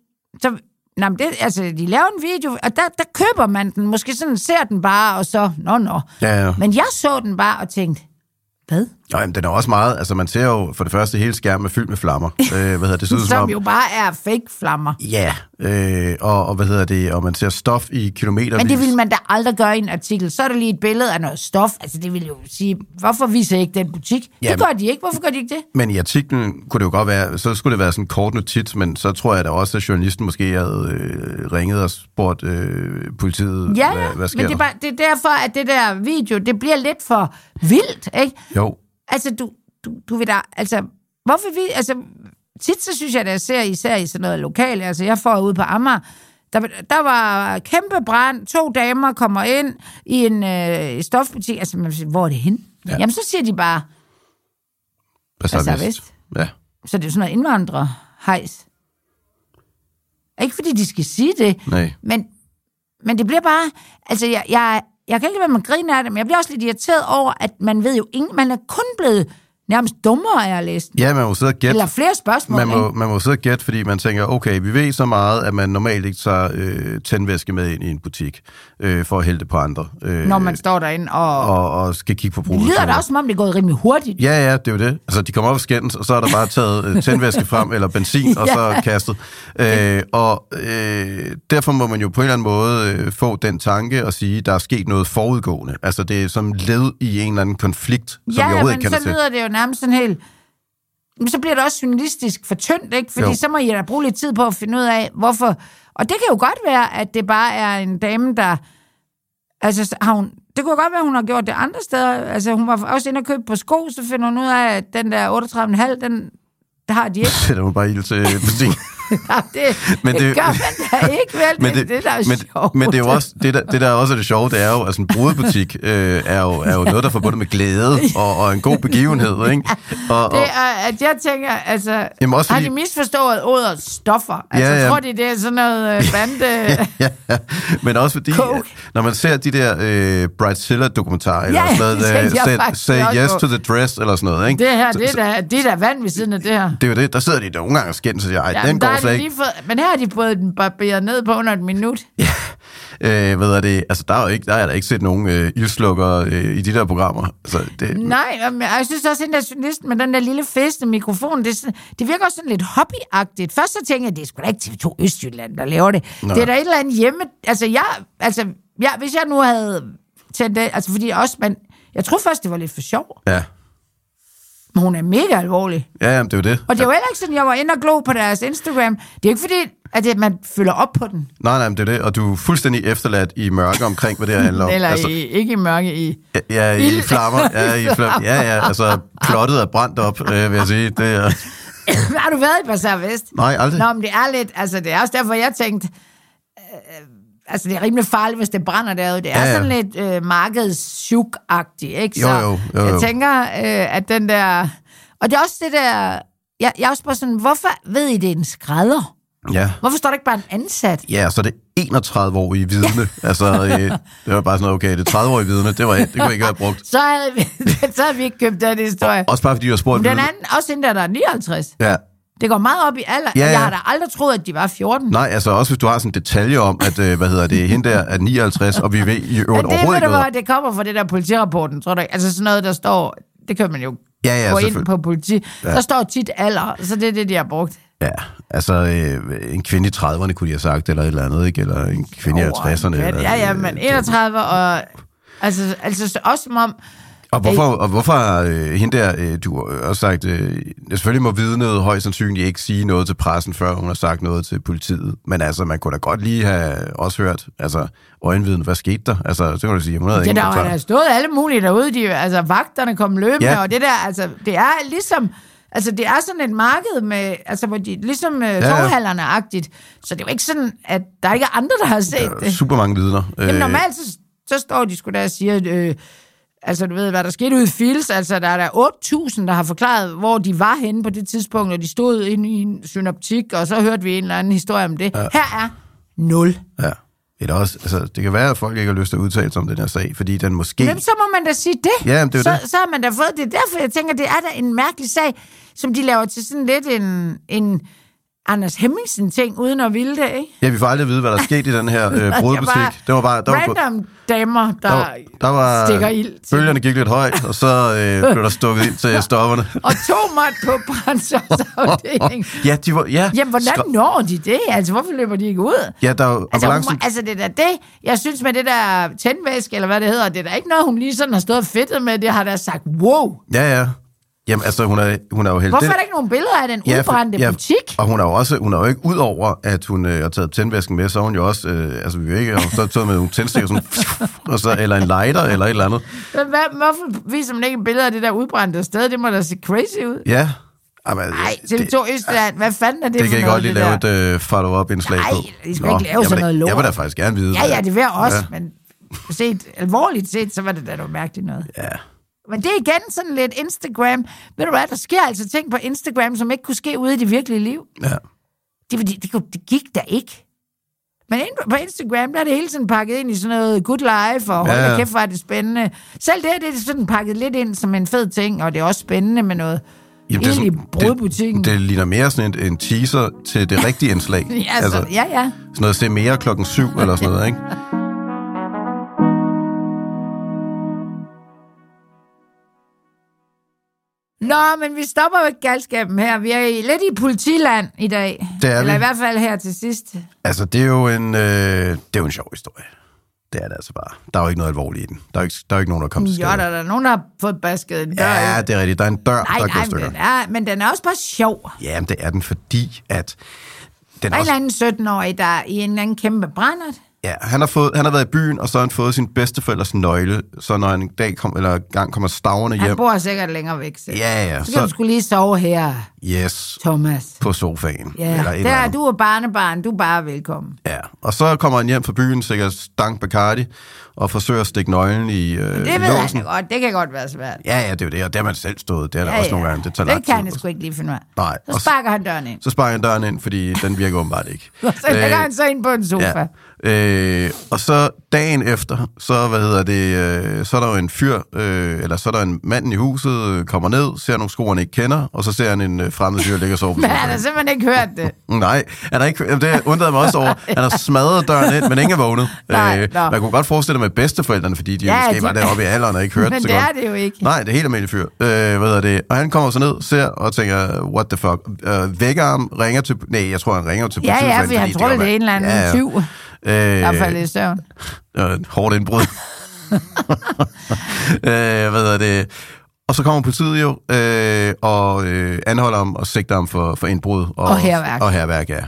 de laver en video, og der køber man den. Måske sådan ser den bare, og så... Ja. Men jeg så den bare og tænkte... Hvad? Jamen, den er også meget... Altså, man ser jo for det første hele skærmen fyldt med flammer. Det som jo bare er fake flammer. Ja, og og man ser stof i kilometervis. Men det vil man da aldrig gøre i en artikel. Så er der lige et billede af noget stof. Altså, det vil jo sige, hvorfor viser I ikke den butik? Det gør de ikke. Hvorfor gør de ikke det? Men i artiklen kunne det jo godt være... Så skulle det være sådan en kort notits, men så tror jeg da også, at journalisten måske havde ringet og spurgt politiet, hvad sker men det er derfor, at det der video, det bliver lidt for vildt, ikke? Jo. Altså, du ved da, altså, hvorfor vi, altså, tit så synes jeg, at jeg ser især i sådan noget lokale, altså, jeg får ude på Amager, Der var kæmpe brand. 2 damer kommer ind i en stofbutik. Altså, man siger, hvor er det henne? Ja. Jamen, så siger de bare... Bazar Vest. Ja. Så det er jo sådan noget indvandrerhejs. Ikke fordi de skal sige det. Nej. Men det bliver bare... Altså, jeg kan ikke lade være med at grine af det, men jeg bliver også lidt irriteret over, at man ved jo man er kun blevet nærmest dummere af at læse den. Ja, man må sidde og gætte. Eller flere spørgsmål. Man må sidde og gætte, fordi man tænker, okay, vi ved så meget, at man normalt ikke tager tændvæske med ind i en butik, for at hælde det på andre. Når man står derinde og skal kigge på bruget. Det lyder da også, som om det er gået rimelig hurtigt. Ja, det er jo det. Altså, de kommer op og skændes, og så er der bare taget tændvæske frem, eller benzin, og så kastet. Derfor må man jo på en eller anden måde få den tanke og sige, der er sket noget forudgående. Altså, det er som led i en eller anden konflikt, som vi overhovedet ikke kender til. Ja, men så lyder det jo nærmest sådan helt... Men så bliver det også journalistisk for tyndt, ikke? Fordi så må I da bruge lidt tid på at finde ud af, hvorfor... Og det kan jo godt være, at det bare er en dame, der... Altså, det kunne godt være, at hun har gjort det andre steder. Altså, hun var også inde og købe på sko, så finder hun ud af, at den der 38,5, den har de ikke. Det er jo bare ild til benzin. Ja, det gør man da ikke, vel? Det der er sjovt. Men det er jo også, det der også er det sjove, det er jo, at en brudebutik er jo noget, der er forbundet med glæde og en god begivenhed, ikke? Det er, at jeg tænker, altså, jamen også fordi... har de misforstået ordet stoffer? Altså, tror de, det er sådan noget bande... ja. Men også fordi, når man ser de der Bridezilla-dokumentarer, eller sådan noget, say yes to the dress, eller sådan noget, ikke? Det her, det er der vand ved siden af det her. Det er jo det, der sidder de der nogle gange og skændes og siger, ej, den går slet ikke. Men her har de fået den barberet ned på under et minut. Ja, altså der er der ikke set nogen ildslukker i de der programmer. Altså, nej, men jeg synes også, at den der journalist med den der lille fæste mikrofon, det virker også sådan lidt hobbyagtigt. Først så tænkte jeg, det er sgu da ikke TV2 Østjylland, der laver det. Nå. Det er da et eller andet hjemme... hvis jeg nu havde tændt det... Altså, fordi også... Jeg tror først, det var lidt for sjov. Ja. Men hun er mega alvorlig. Ja, det er jo det. Og det er jo heller ikke sådan, jeg var inde og glo på deres Instagram. Det er ikke fordi, at man følger op på den. Nej, men det er det. Og du er fuldstændig efterladt i mørke omkring, hvad det her handler om. Eller altså, ikke i mørke, i... Ja, i flammer. Ja, altså plottet er brændt op, vil jeg sige. Det er... Har du været i Bazar Vest? Nej, aldrig. Nå, men det er lidt... Altså, det er også derfor, jeg tænkte... Altså, det er rimelig farligt, hvis det brænder derude. Det er sådan lidt markedschuk-agtigt, ikke? Så jo. Jeg tænker, at den der... Og det er også det der... Jeg er også bare sådan, hvorfor ved I, det er en skrædder? Ja. Hvorfor står der ikke bare en ansat? Ja, så er det 31-årige vidne. Ja. Altså, det var bare sådan noget, okay, det 30-årige vidne, det kunne ikke være brugt. Så havde vi ikke købt den historie. Også bare fordi, du har spurgt... Den anden, også inden der er 59. Ja. Det går meget op i alder. Ja. Jeg har da aldrig troet, at de var 14. Nej, altså også hvis du har sådan en detalje om, at, hende der er 59, og vi ved i øvrigt overhovedet ikke noget. Det kommer fra det der politirapporten, tror du ikke? Altså sådan noget, der står... Det kan man jo gå ind på politi. Ja. Der står tit alder, så det er det, de har brugt. Ja, altså en kvinde i 30'erne, kunne de have sagt, eller et eller andet, ikke? Eller en kvinde i 50'erne. Ja, men 31, og altså også som om... Og hvorfor hende der, du har også sagt, selvfølgelig må vidnet højst sandsynligt ikke sige noget til pressen, før hun har sagt noget til politiet. Men altså, man kunne da godt lige have også hørt, altså, øjenviden, hvad skete der? Altså, så kan du sige, hun havde ingen kommentar. Der har stået alle mulige derude, altså vagterne kom løbende, og det der, altså, det er ligesom... Altså, det er sådan et marked med, altså, hvor de, ligesom toghallerne-agtigt. Så det er jo ikke sådan, at der ikke er andre, der har set det. Super mange vidner. Jamen, normalt, så står de sgu der og siger, altså, du ved, hvad der skete ude i Fils. Altså, der er der 8.000, der har forklaret, hvor de var henne på det tidspunkt, og de stod inde i en synoptik, og så hørte vi en eller anden historie om det. Ja. Her er 0. Ja. Eller også, altså, det kan være, at folk ikke har lyst til at udtale sig om den her sag, fordi den måske... Jamen, så må man da sige det. Ja, det er det. Så har man da fået det. Derfor, jeg tænker, det er da en mærkelig sag, som de laver til sådan lidt en Anders Hemmingsen-ting, uden at ville det, ikke? Ja, vi får aldrig at vide, hvad der skete i den her brudebutik. Det var bare... Random damer, der var stikker ild. Bølgerne gik lidt højt, og så blev der stukket ind til stofferne. Og 2 mand på brændstofsafdelingen. Ja, de var... Ja. Jamen, hvordan når de det? Altså, hvorfor løber de ikke ud? Ja, der er ambulancen... Altså, det der det, jeg synes med det der tændvæske, eller hvad det hedder, det er der ikke noget, hun lige sådan har stået og fedtet med. Det har der sagt, wow. Ja. Jamen, altså, hun er jo helt... Hvorfor er der ikke nogen billeder af den udbrændte butik? Og hun er jo ikke ud over, at hun har taget tændvæsken med, så hun jo også, altså vi vil ikke, så har taget med nogle tændstikker sådan, og så, eller en lighter, eller et eller andet. Men hvorfor viser man ikke et billede af det der udbrændte sted? Det må da se crazy ud. Ja, Jamen, Nej, TV2 Østjylland, hvad fanden er det for noget? Det kan jeg godt lige lave et follow-up-indslag på. Nej, I skal ikke lave sådan noget lort. Jeg vil da faktisk gerne vide. Ja, det vil jeg også, men alvorligt set, så var det da noget mærkeligt noget. Ja. Men det er igen sådan lidt Instagram. Ved du hvad, der sker altså ting på Instagram, som ikke kunne ske ude i det virkelige liv. Ja. Det gik da ikke. Men på Instagram, der er det hele tiden pakket ind i sådan noget good life, og hold da kæft, hvor er det spændende. Selv det er sådan pakket lidt ind som en fed ting, og det er også spændende med noget i brødbutikken. Det ligner mere sådan en teaser til det rigtige indslag. Ja. Sådan noget, se mere 7:00 eller sådan noget, ikke? Nå, men vi stopper jo ikke galskaben her. Vi er lidt i politiland i dag. Eller i hvert fald her til sidst. Altså, det er jo en sjov historie. Det er det altså bare. Der er jo ikke noget alvorligt i den. Der er jo ikke nogen, der kommer til skade. Jo, der er nogen, der har fået basket en dør. Ja, det er rigtigt. Der er en dør, der går stykker. Men den er også bare sjov. Ja, men det er den, fordi at... Der er en eller anden 17-årig, der er i en eller anden kæmpe brændert. Ja, han har været i byen, og så har han fået sin bedsteforældres nøgle, så når han en dag kommer staverne hjem... Han bor sikkert længere væk. Ja. Så kan du skulle lige sove her, yes, Thomas. På sofaen. Ja, eller du er barnebarn, du er bare velkommen. Ja, og så kommer han hjem fra byen, sikkert stank Bacardi, og forsøger at stikke nøglen i låsen. Det ved han godt, det kan godt være svært. Ja, det er jo det, og det har man selv stået. Det er der også nogle gange, det tager lang tid. Det kan han sgu ikke lige finde ud af. Nej. Så sparker han døren ind. Så sparker han døren ind, fordi den virker åbenbart ikke. Så lægger han så ind på en sofa. Ja. Og så dagen efter, så så er der jo en fyr, eller så er der en mand i huset, kommer ned, ser nogle sko, han ikke kender, og så ser han en fremmed fyr ligge og sove på sofaen. Men han har simpelthen ikke hørt det. Nej, han har ikke, det undrede mig også over. Han har smadret døren ind, men ingen er vågnet. Man kunne godt forestille mig med bedsteforældrene, fordi de måske var deroppe i alderen og ikke hørte men så godt. Men godt. det er det jo ikke. Nej, det er helt almindelig fyr. Og han kommer så ned, ser og tænker, what the fuck. Vækker ham, ringer til... Nej, jeg tror, han ringer til politiet. Ja, for han tror, det er en eller anden tyv. Der er faldet i søvn. Hårdt indbrud. Og så kommer politiet jo og anholder ham og sigter ham for indbrud. Og hærværk. Og hærværk, ja.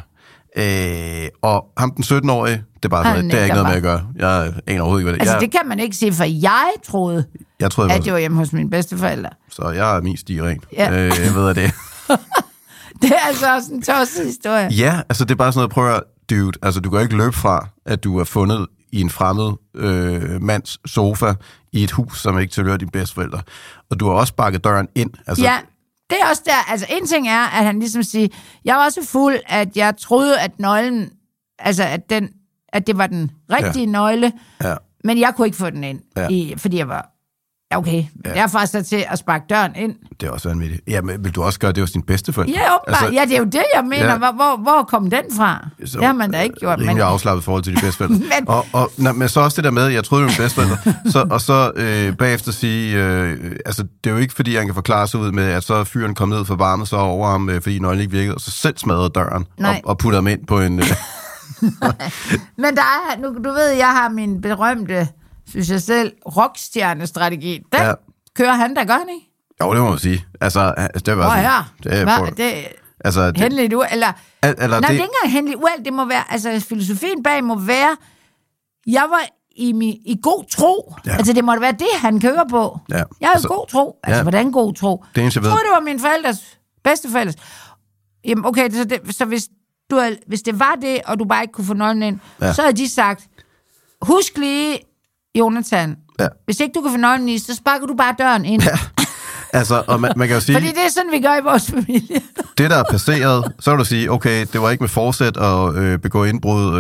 Og ham den 17-årige, det er bare sådan, det er ikke noget med at gøre. Jeg aner overhovedet ikke, hvad det er. Altså, det kan man ikke sige, for jeg troede at det var hjemme hos mine bedsteforældre. Så jeg er min sti ren. Ja. Det. Det er altså også en tosset historie. Ja, altså det er bare sådan noget, prøv at dude, altså du kan ikke løbe fra, at du er fundet i en fremmed mands sofa i et hus, som ikke tilhører dine bedsteforældre. Og du har også bakket døren ind. Altså, ja, det er også der. Altså en ting er, at han ligesom siger, jeg var også fuld, at jeg troede, at nøglen, altså at det var den rigtige nøgle, men jeg kunne ikke få den ind, fordi jeg var... Okay, men derfor så til at sparke døren ind. Det er også vanvittigt. Ja, men vil du også gøre det hos din bedsteforældre? Ja, altså, det er jo det, jeg mener. Ja. Hvor kom den fra? Så, det har man da ikke gjort. Rimelig afslappet forhold til de bedsteforældre. men så også det der med, jeg troede, det var mine bedsteforældre, og så bagefter sige, altså det er jo ikke, fordi han kan forklare sig ud med, at så fyren kom ned for varmet så over ham, fordi nøglen ikke virkede, og så selv smadrede døren og puttede ham ind på en... Men der er, nu, du ved, jeg har min berømte... synes jeg selv, rockstjernestrategi. Den kører han, der gør han, ikke? Jo, det må man sige. Altså, det var sådan... hændeligt uheld, eller... Nej, det er ikke engang hændeligt uheld, det må være... Altså, filosofien bag må være... Jeg var i god tro. Ja. Altså, det må da være det, han kører på. Ja. Jeg er i god tro. Altså, hvordan god tro? Det eneste, jeg troede, det var mine forældres, bedsteforældres. Jamen, okay, så hvis det var det, og du bare ikke kunne få nøglen ind, så havde de sagt, husk lige... Jonathan, hvis ikke du kan få nøglen i, så sparker du bare døren ind. Ja. Altså, og man kan jo sige... Fordi det er sådan, vi gør i vores familie. Det, der er passeret, så vil du sige, okay, det var ikke med forsæt at begå indbrud,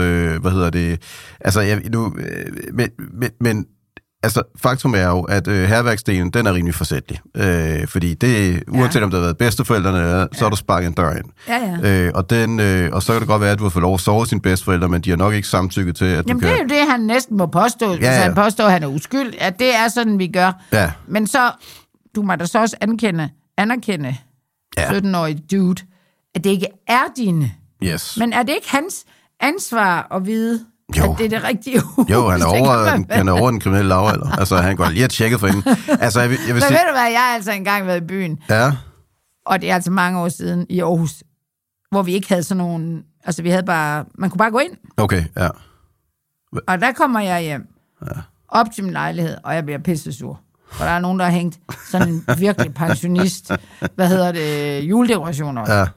Altså, men altså, faktum er jo, at hærværksdelen, den er rimelig forsætlig. Fordi det, uanset om det har været bedsteforældrene, så har du sparket en dør ind. Ja. Og så kan det godt være, at du har fået lov at sove sine bedsteforældre, men de har nok ikke samtykket til, at Jamen, det er jo det, han næsten må påstå, hvis han påstår, at han er uskyld. At det er sådan, vi gør. Ja. Men så, du må da så også anerkende 17-årige dude, at det ikke er dine. Yes. Men er det ikke hans ansvar at vide, at det er det rigtige hus? Jo, han er over den kriminelle lavalder. Altså, han går lige at tjekke for hende. Altså, jeg vil men sige... ved du hvad, jeg har altså engang været i byen. Ja. Og det er altså mange år siden i Aarhus, hvor vi ikke havde sådan nogen... Altså, vi havde bare... Man kunne bare gå ind. Okay, ja. Og der kommer jeg hjem. Ja. Op til min lejlighed, og jeg bliver pissesur. hvor der er nogen, der har hængt sådan en virkelig pensionist, juledekorationer. Ja.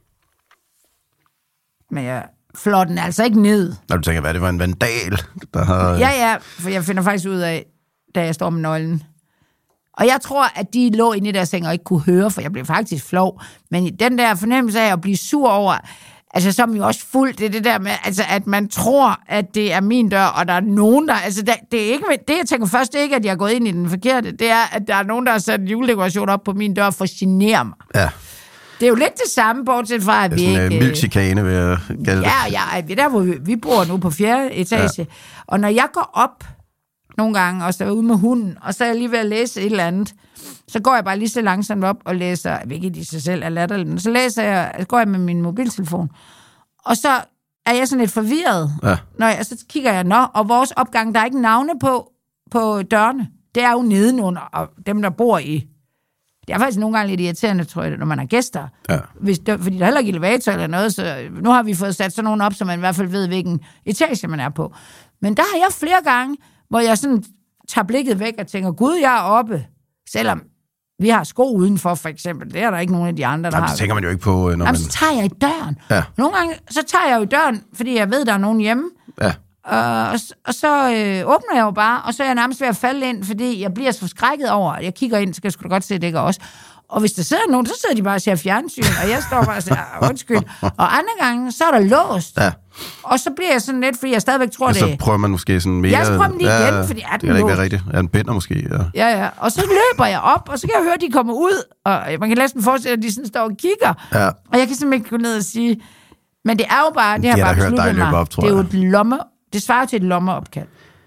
Men jeg flår den altså ikke ned. Når du tænker, hvad det var en vandal, der har... Ja, for jeg finder faktisk ud af, da jeg står med nøglen. Og jeg tror, at de lå inde i deres seng og ikke kunne høre, for jeg blev faktisk flov. Men den der fornemmelse af at blive sur over, altså som jo også fuldt, det der med, altså at man tror, at det er min dør, og der er nogen, der... Altså det er ikke, det jeg tænker først ikke, at jeg er gået ind i den forkerte, det er, at der er nogen, der har sat en juledekoration op på min dør for at genere mig. Ja. Det er jo lidt det samme, bortset fra, at vi ikke... Det er sådan en milkchikane, vil jeg kalde det. Ja, det er der, hvor vi bor nu på 4. etage. Ja. Og når jeg går op nogle gange, og så er ude med hunden, og så er jeg lige ved at læse et eller andet, så går jeg bare lige så langsomt op og læser, hvilket i sig selv er latterligt, så går jeg med min mobiltelefon. Og så er jeg sådan lidt forvirret, og så kigger jeg, og vores opgang, der er ikke navne på dørene. Det er jo nedenunder, og dem, der bor i. Det er faktisk nogle gange lidt irriterende, tror jeg, når man har gæster. Ja. Fordi der er heller ikke elevator eller noget, så nu har vi fået sat sådan nogen op, så man i hvert fald ved, hvilken etage man er på. Men der har jeg flere gange, hvor jeg sådan tager blikket væk og tænker, gud, jeg er oppe. Selvom vi har sko udenfor, for eksempel. Det er der ikke nogen af de andre, der har. Det tænker man jo ikke på, når man... så tager jeg i døren. Ja. Nogle gange, så tager jeg jo i døren, fordi jeg ved, der er nogen hjemme. Ja. Og så åbner jeg jo bare, og så er jeg nærmest ved at falde ind, fordi jeg bliver så forskrækket over, at jeg kigger ind, så kan jeg sgu da godt se, det ikke også. Og hvis der sidder nogen, så sidder de bare og ser fjernsyn, og jeg står bare og siger, undskyld. Og andre gange, så er der låst. Ja. Og så bliver jeg sådan lidt, fordi jeg stadigvæk tror, det... Så prøver man måske sådan mere... Jeg prøver dem lige igen, fordi er den låst. Det kan ikke være rigtigt. Er den binder måske? Ja. Og så løber jeg op, og så kan jeg høre, at de kommer ud, og man kan næsten forestille, at de sådan står og kigger. Ja. Og jeg kan simpelthen ikke gå ned og sige... Men det er jo bare... Det har bare besluttet mig. Op, det er jo et lomme... Det svarer til et lommeopkald.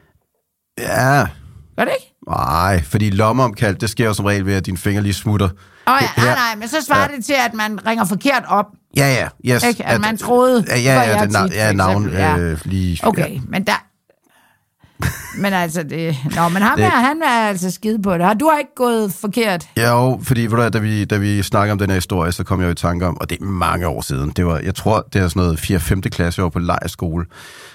Ja. Gør det ikke? Nej, fordi lommeopkald, det sker jo som regel ved, at dine fingre lige smutter. Nej, men så svarer det til, at man ringer forkert op. Ja, yes. Ikke? At man troede... navn lige... Okay, men der... Men altså det... men han er altså skide på det. Du har ikke gået forkert? Jo, fordi da vi snakker om den her historie, så kom jeg jo i tanke om, og det er mange år siden, jeg tror, det er sådan noget 4. 5. klasse, jeg var på lejrskole.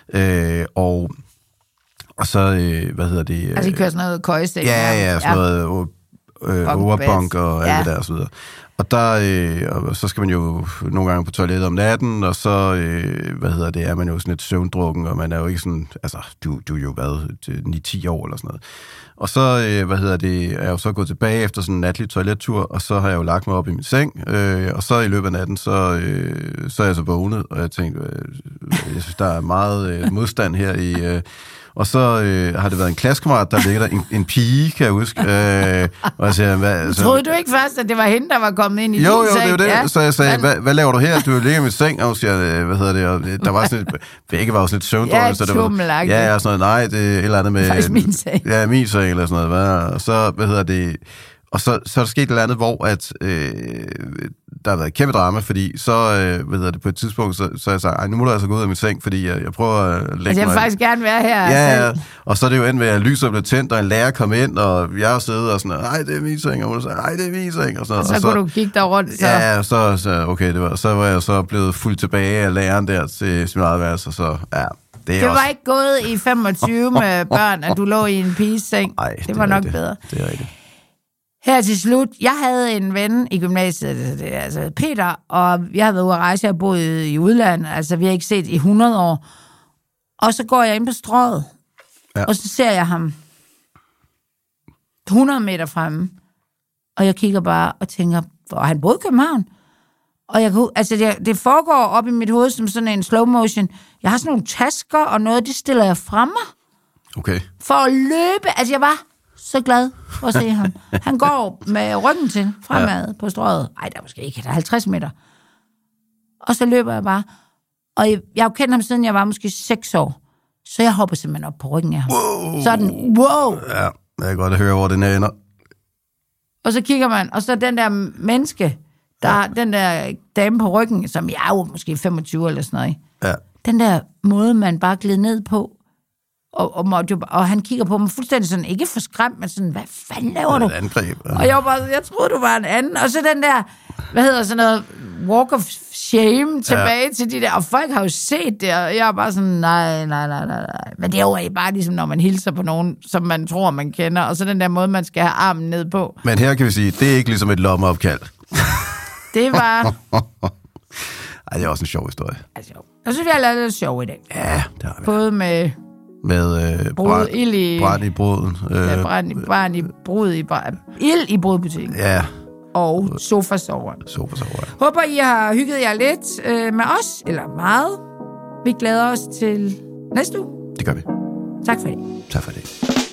Og så, Altså, I kører sådan noget køjestik? Ja, sådan noget overbunk og alt det der og så videre. Og der, og så skal man jo nogle gange på toilettet om natten, og så, er man jo sådan lidt søvndrukken, og man er jo ikke sådan, altså, du er jo været 9-10 år eller sådan noget. Og så, er jeg jo så gået tilbage efter sådan en natlig toilettur, og så har jeg jo lagt mig op i min seng, og så i løbet af natten, så er jeg så vågnet, og jeg tænkte, jeg synes, der er meget modstand her i... Og så har det været en klassekammerat, der ligger der en pige, kan jeg huske. Og jeg siger, troede du ikke først, at det var hende, der var kommet ind i din seng? Jo, det er jo det. Ja. Så jeg sagde, hvad laver du her? Du ligger i min seng, og hun siger, og der var sådan et, begge var jo sådan et søvndrøg. Ja, tummelagtigt. Ja, og sådan noget, nej, det er et eller andet med... Faktisk min seng. Ja, min seng, eller sådan noget. Og så, og så er der sket et eller andet, hvor at, der har været et kæmpe drama, fordi så, på et tidspunkt, så jeg sagt, nu må du altså gå ud af min seng, fordi jeg prøver at lægge mig... Jeg vil faktisk gerne være her. Ja, og så er det jo endt ved, at lyset blev tændt, og en lærer kom ind, og jeg har siddet og sådan, nej, det er min seng, og hun sagde, nej, det er min seng, og sådan. Og så kunne du kigge der rundt, så... Ja, så okay, så var jeg så blevet fuldt tilbage af læreren der til sin eget værelse, og så, ja... Det var ikke gået i 25 med børn, at du lå i en piges seng. Ej, det var nok bedre. Det er rigtigt. Her til slut, jeg havde en ven i gymnasiet, altså Peter, og jeg havde været ude at rejse, jeg boede i udlandet, altså vi har ikke set i 100 år. Og så går jeg ind på Strøget, og så ser jeg ham 100 meter fremme, og jeg kigger bare og tænker, hvor han boede i København. Og det foregår op i mit hoved som sådan en slow motion. Jeg har sådan nogle tasker og noget, det stiller jeg fremme. Okay. For at løbe, altså jeg var så glad for at se ham. Han går med ryggen til fremad på Strøget. Ej, der er måske ikke, der er 50 meter. Og så løber jeg bare. Og jeg har jo kendt ham siden jeg var måske 6 år. Så jeg hopper simpelthen op på ryggen af ham. Wow. Sådan, wow. Ja, jeg kan godt høre, hvor den ender. Og så kigger man, og så den der menneske, den der dame på ryggen, som jeg er jo måske 25 eller sådan noget. Ja. Den der måde, man bare gled ned på, og han kigger på mig fuldstændig sådan, ikke for skræmt, men sådan, hvad fanden laver du? Et angreb. Og jeg troede, du var en anden. Og så den der, sådan noget, walk of shame tilbage til de der, og folk har jo set det, og jeg er bare sådan, nej. Men det er jo bare ligesom, når man hilser på nogen, som man tror, man kender, og så den der måde, man skal have armen ned på. Men her kan vi sige, det er ikke ligesom et lommeopkald. Det var... Ej, det er også en sjov historie. Altså, jeg synes, vi har lavet lidt sjov i dag. Ja, det har vi. Både med brand i bruden. Ild i brudbutikken. Ja. Og sofasoveren. Håber, I har hygget jer lidt med os, eller meget. Vi glæder os til næste uge. Det gør vi. Tak for det. Tak for det.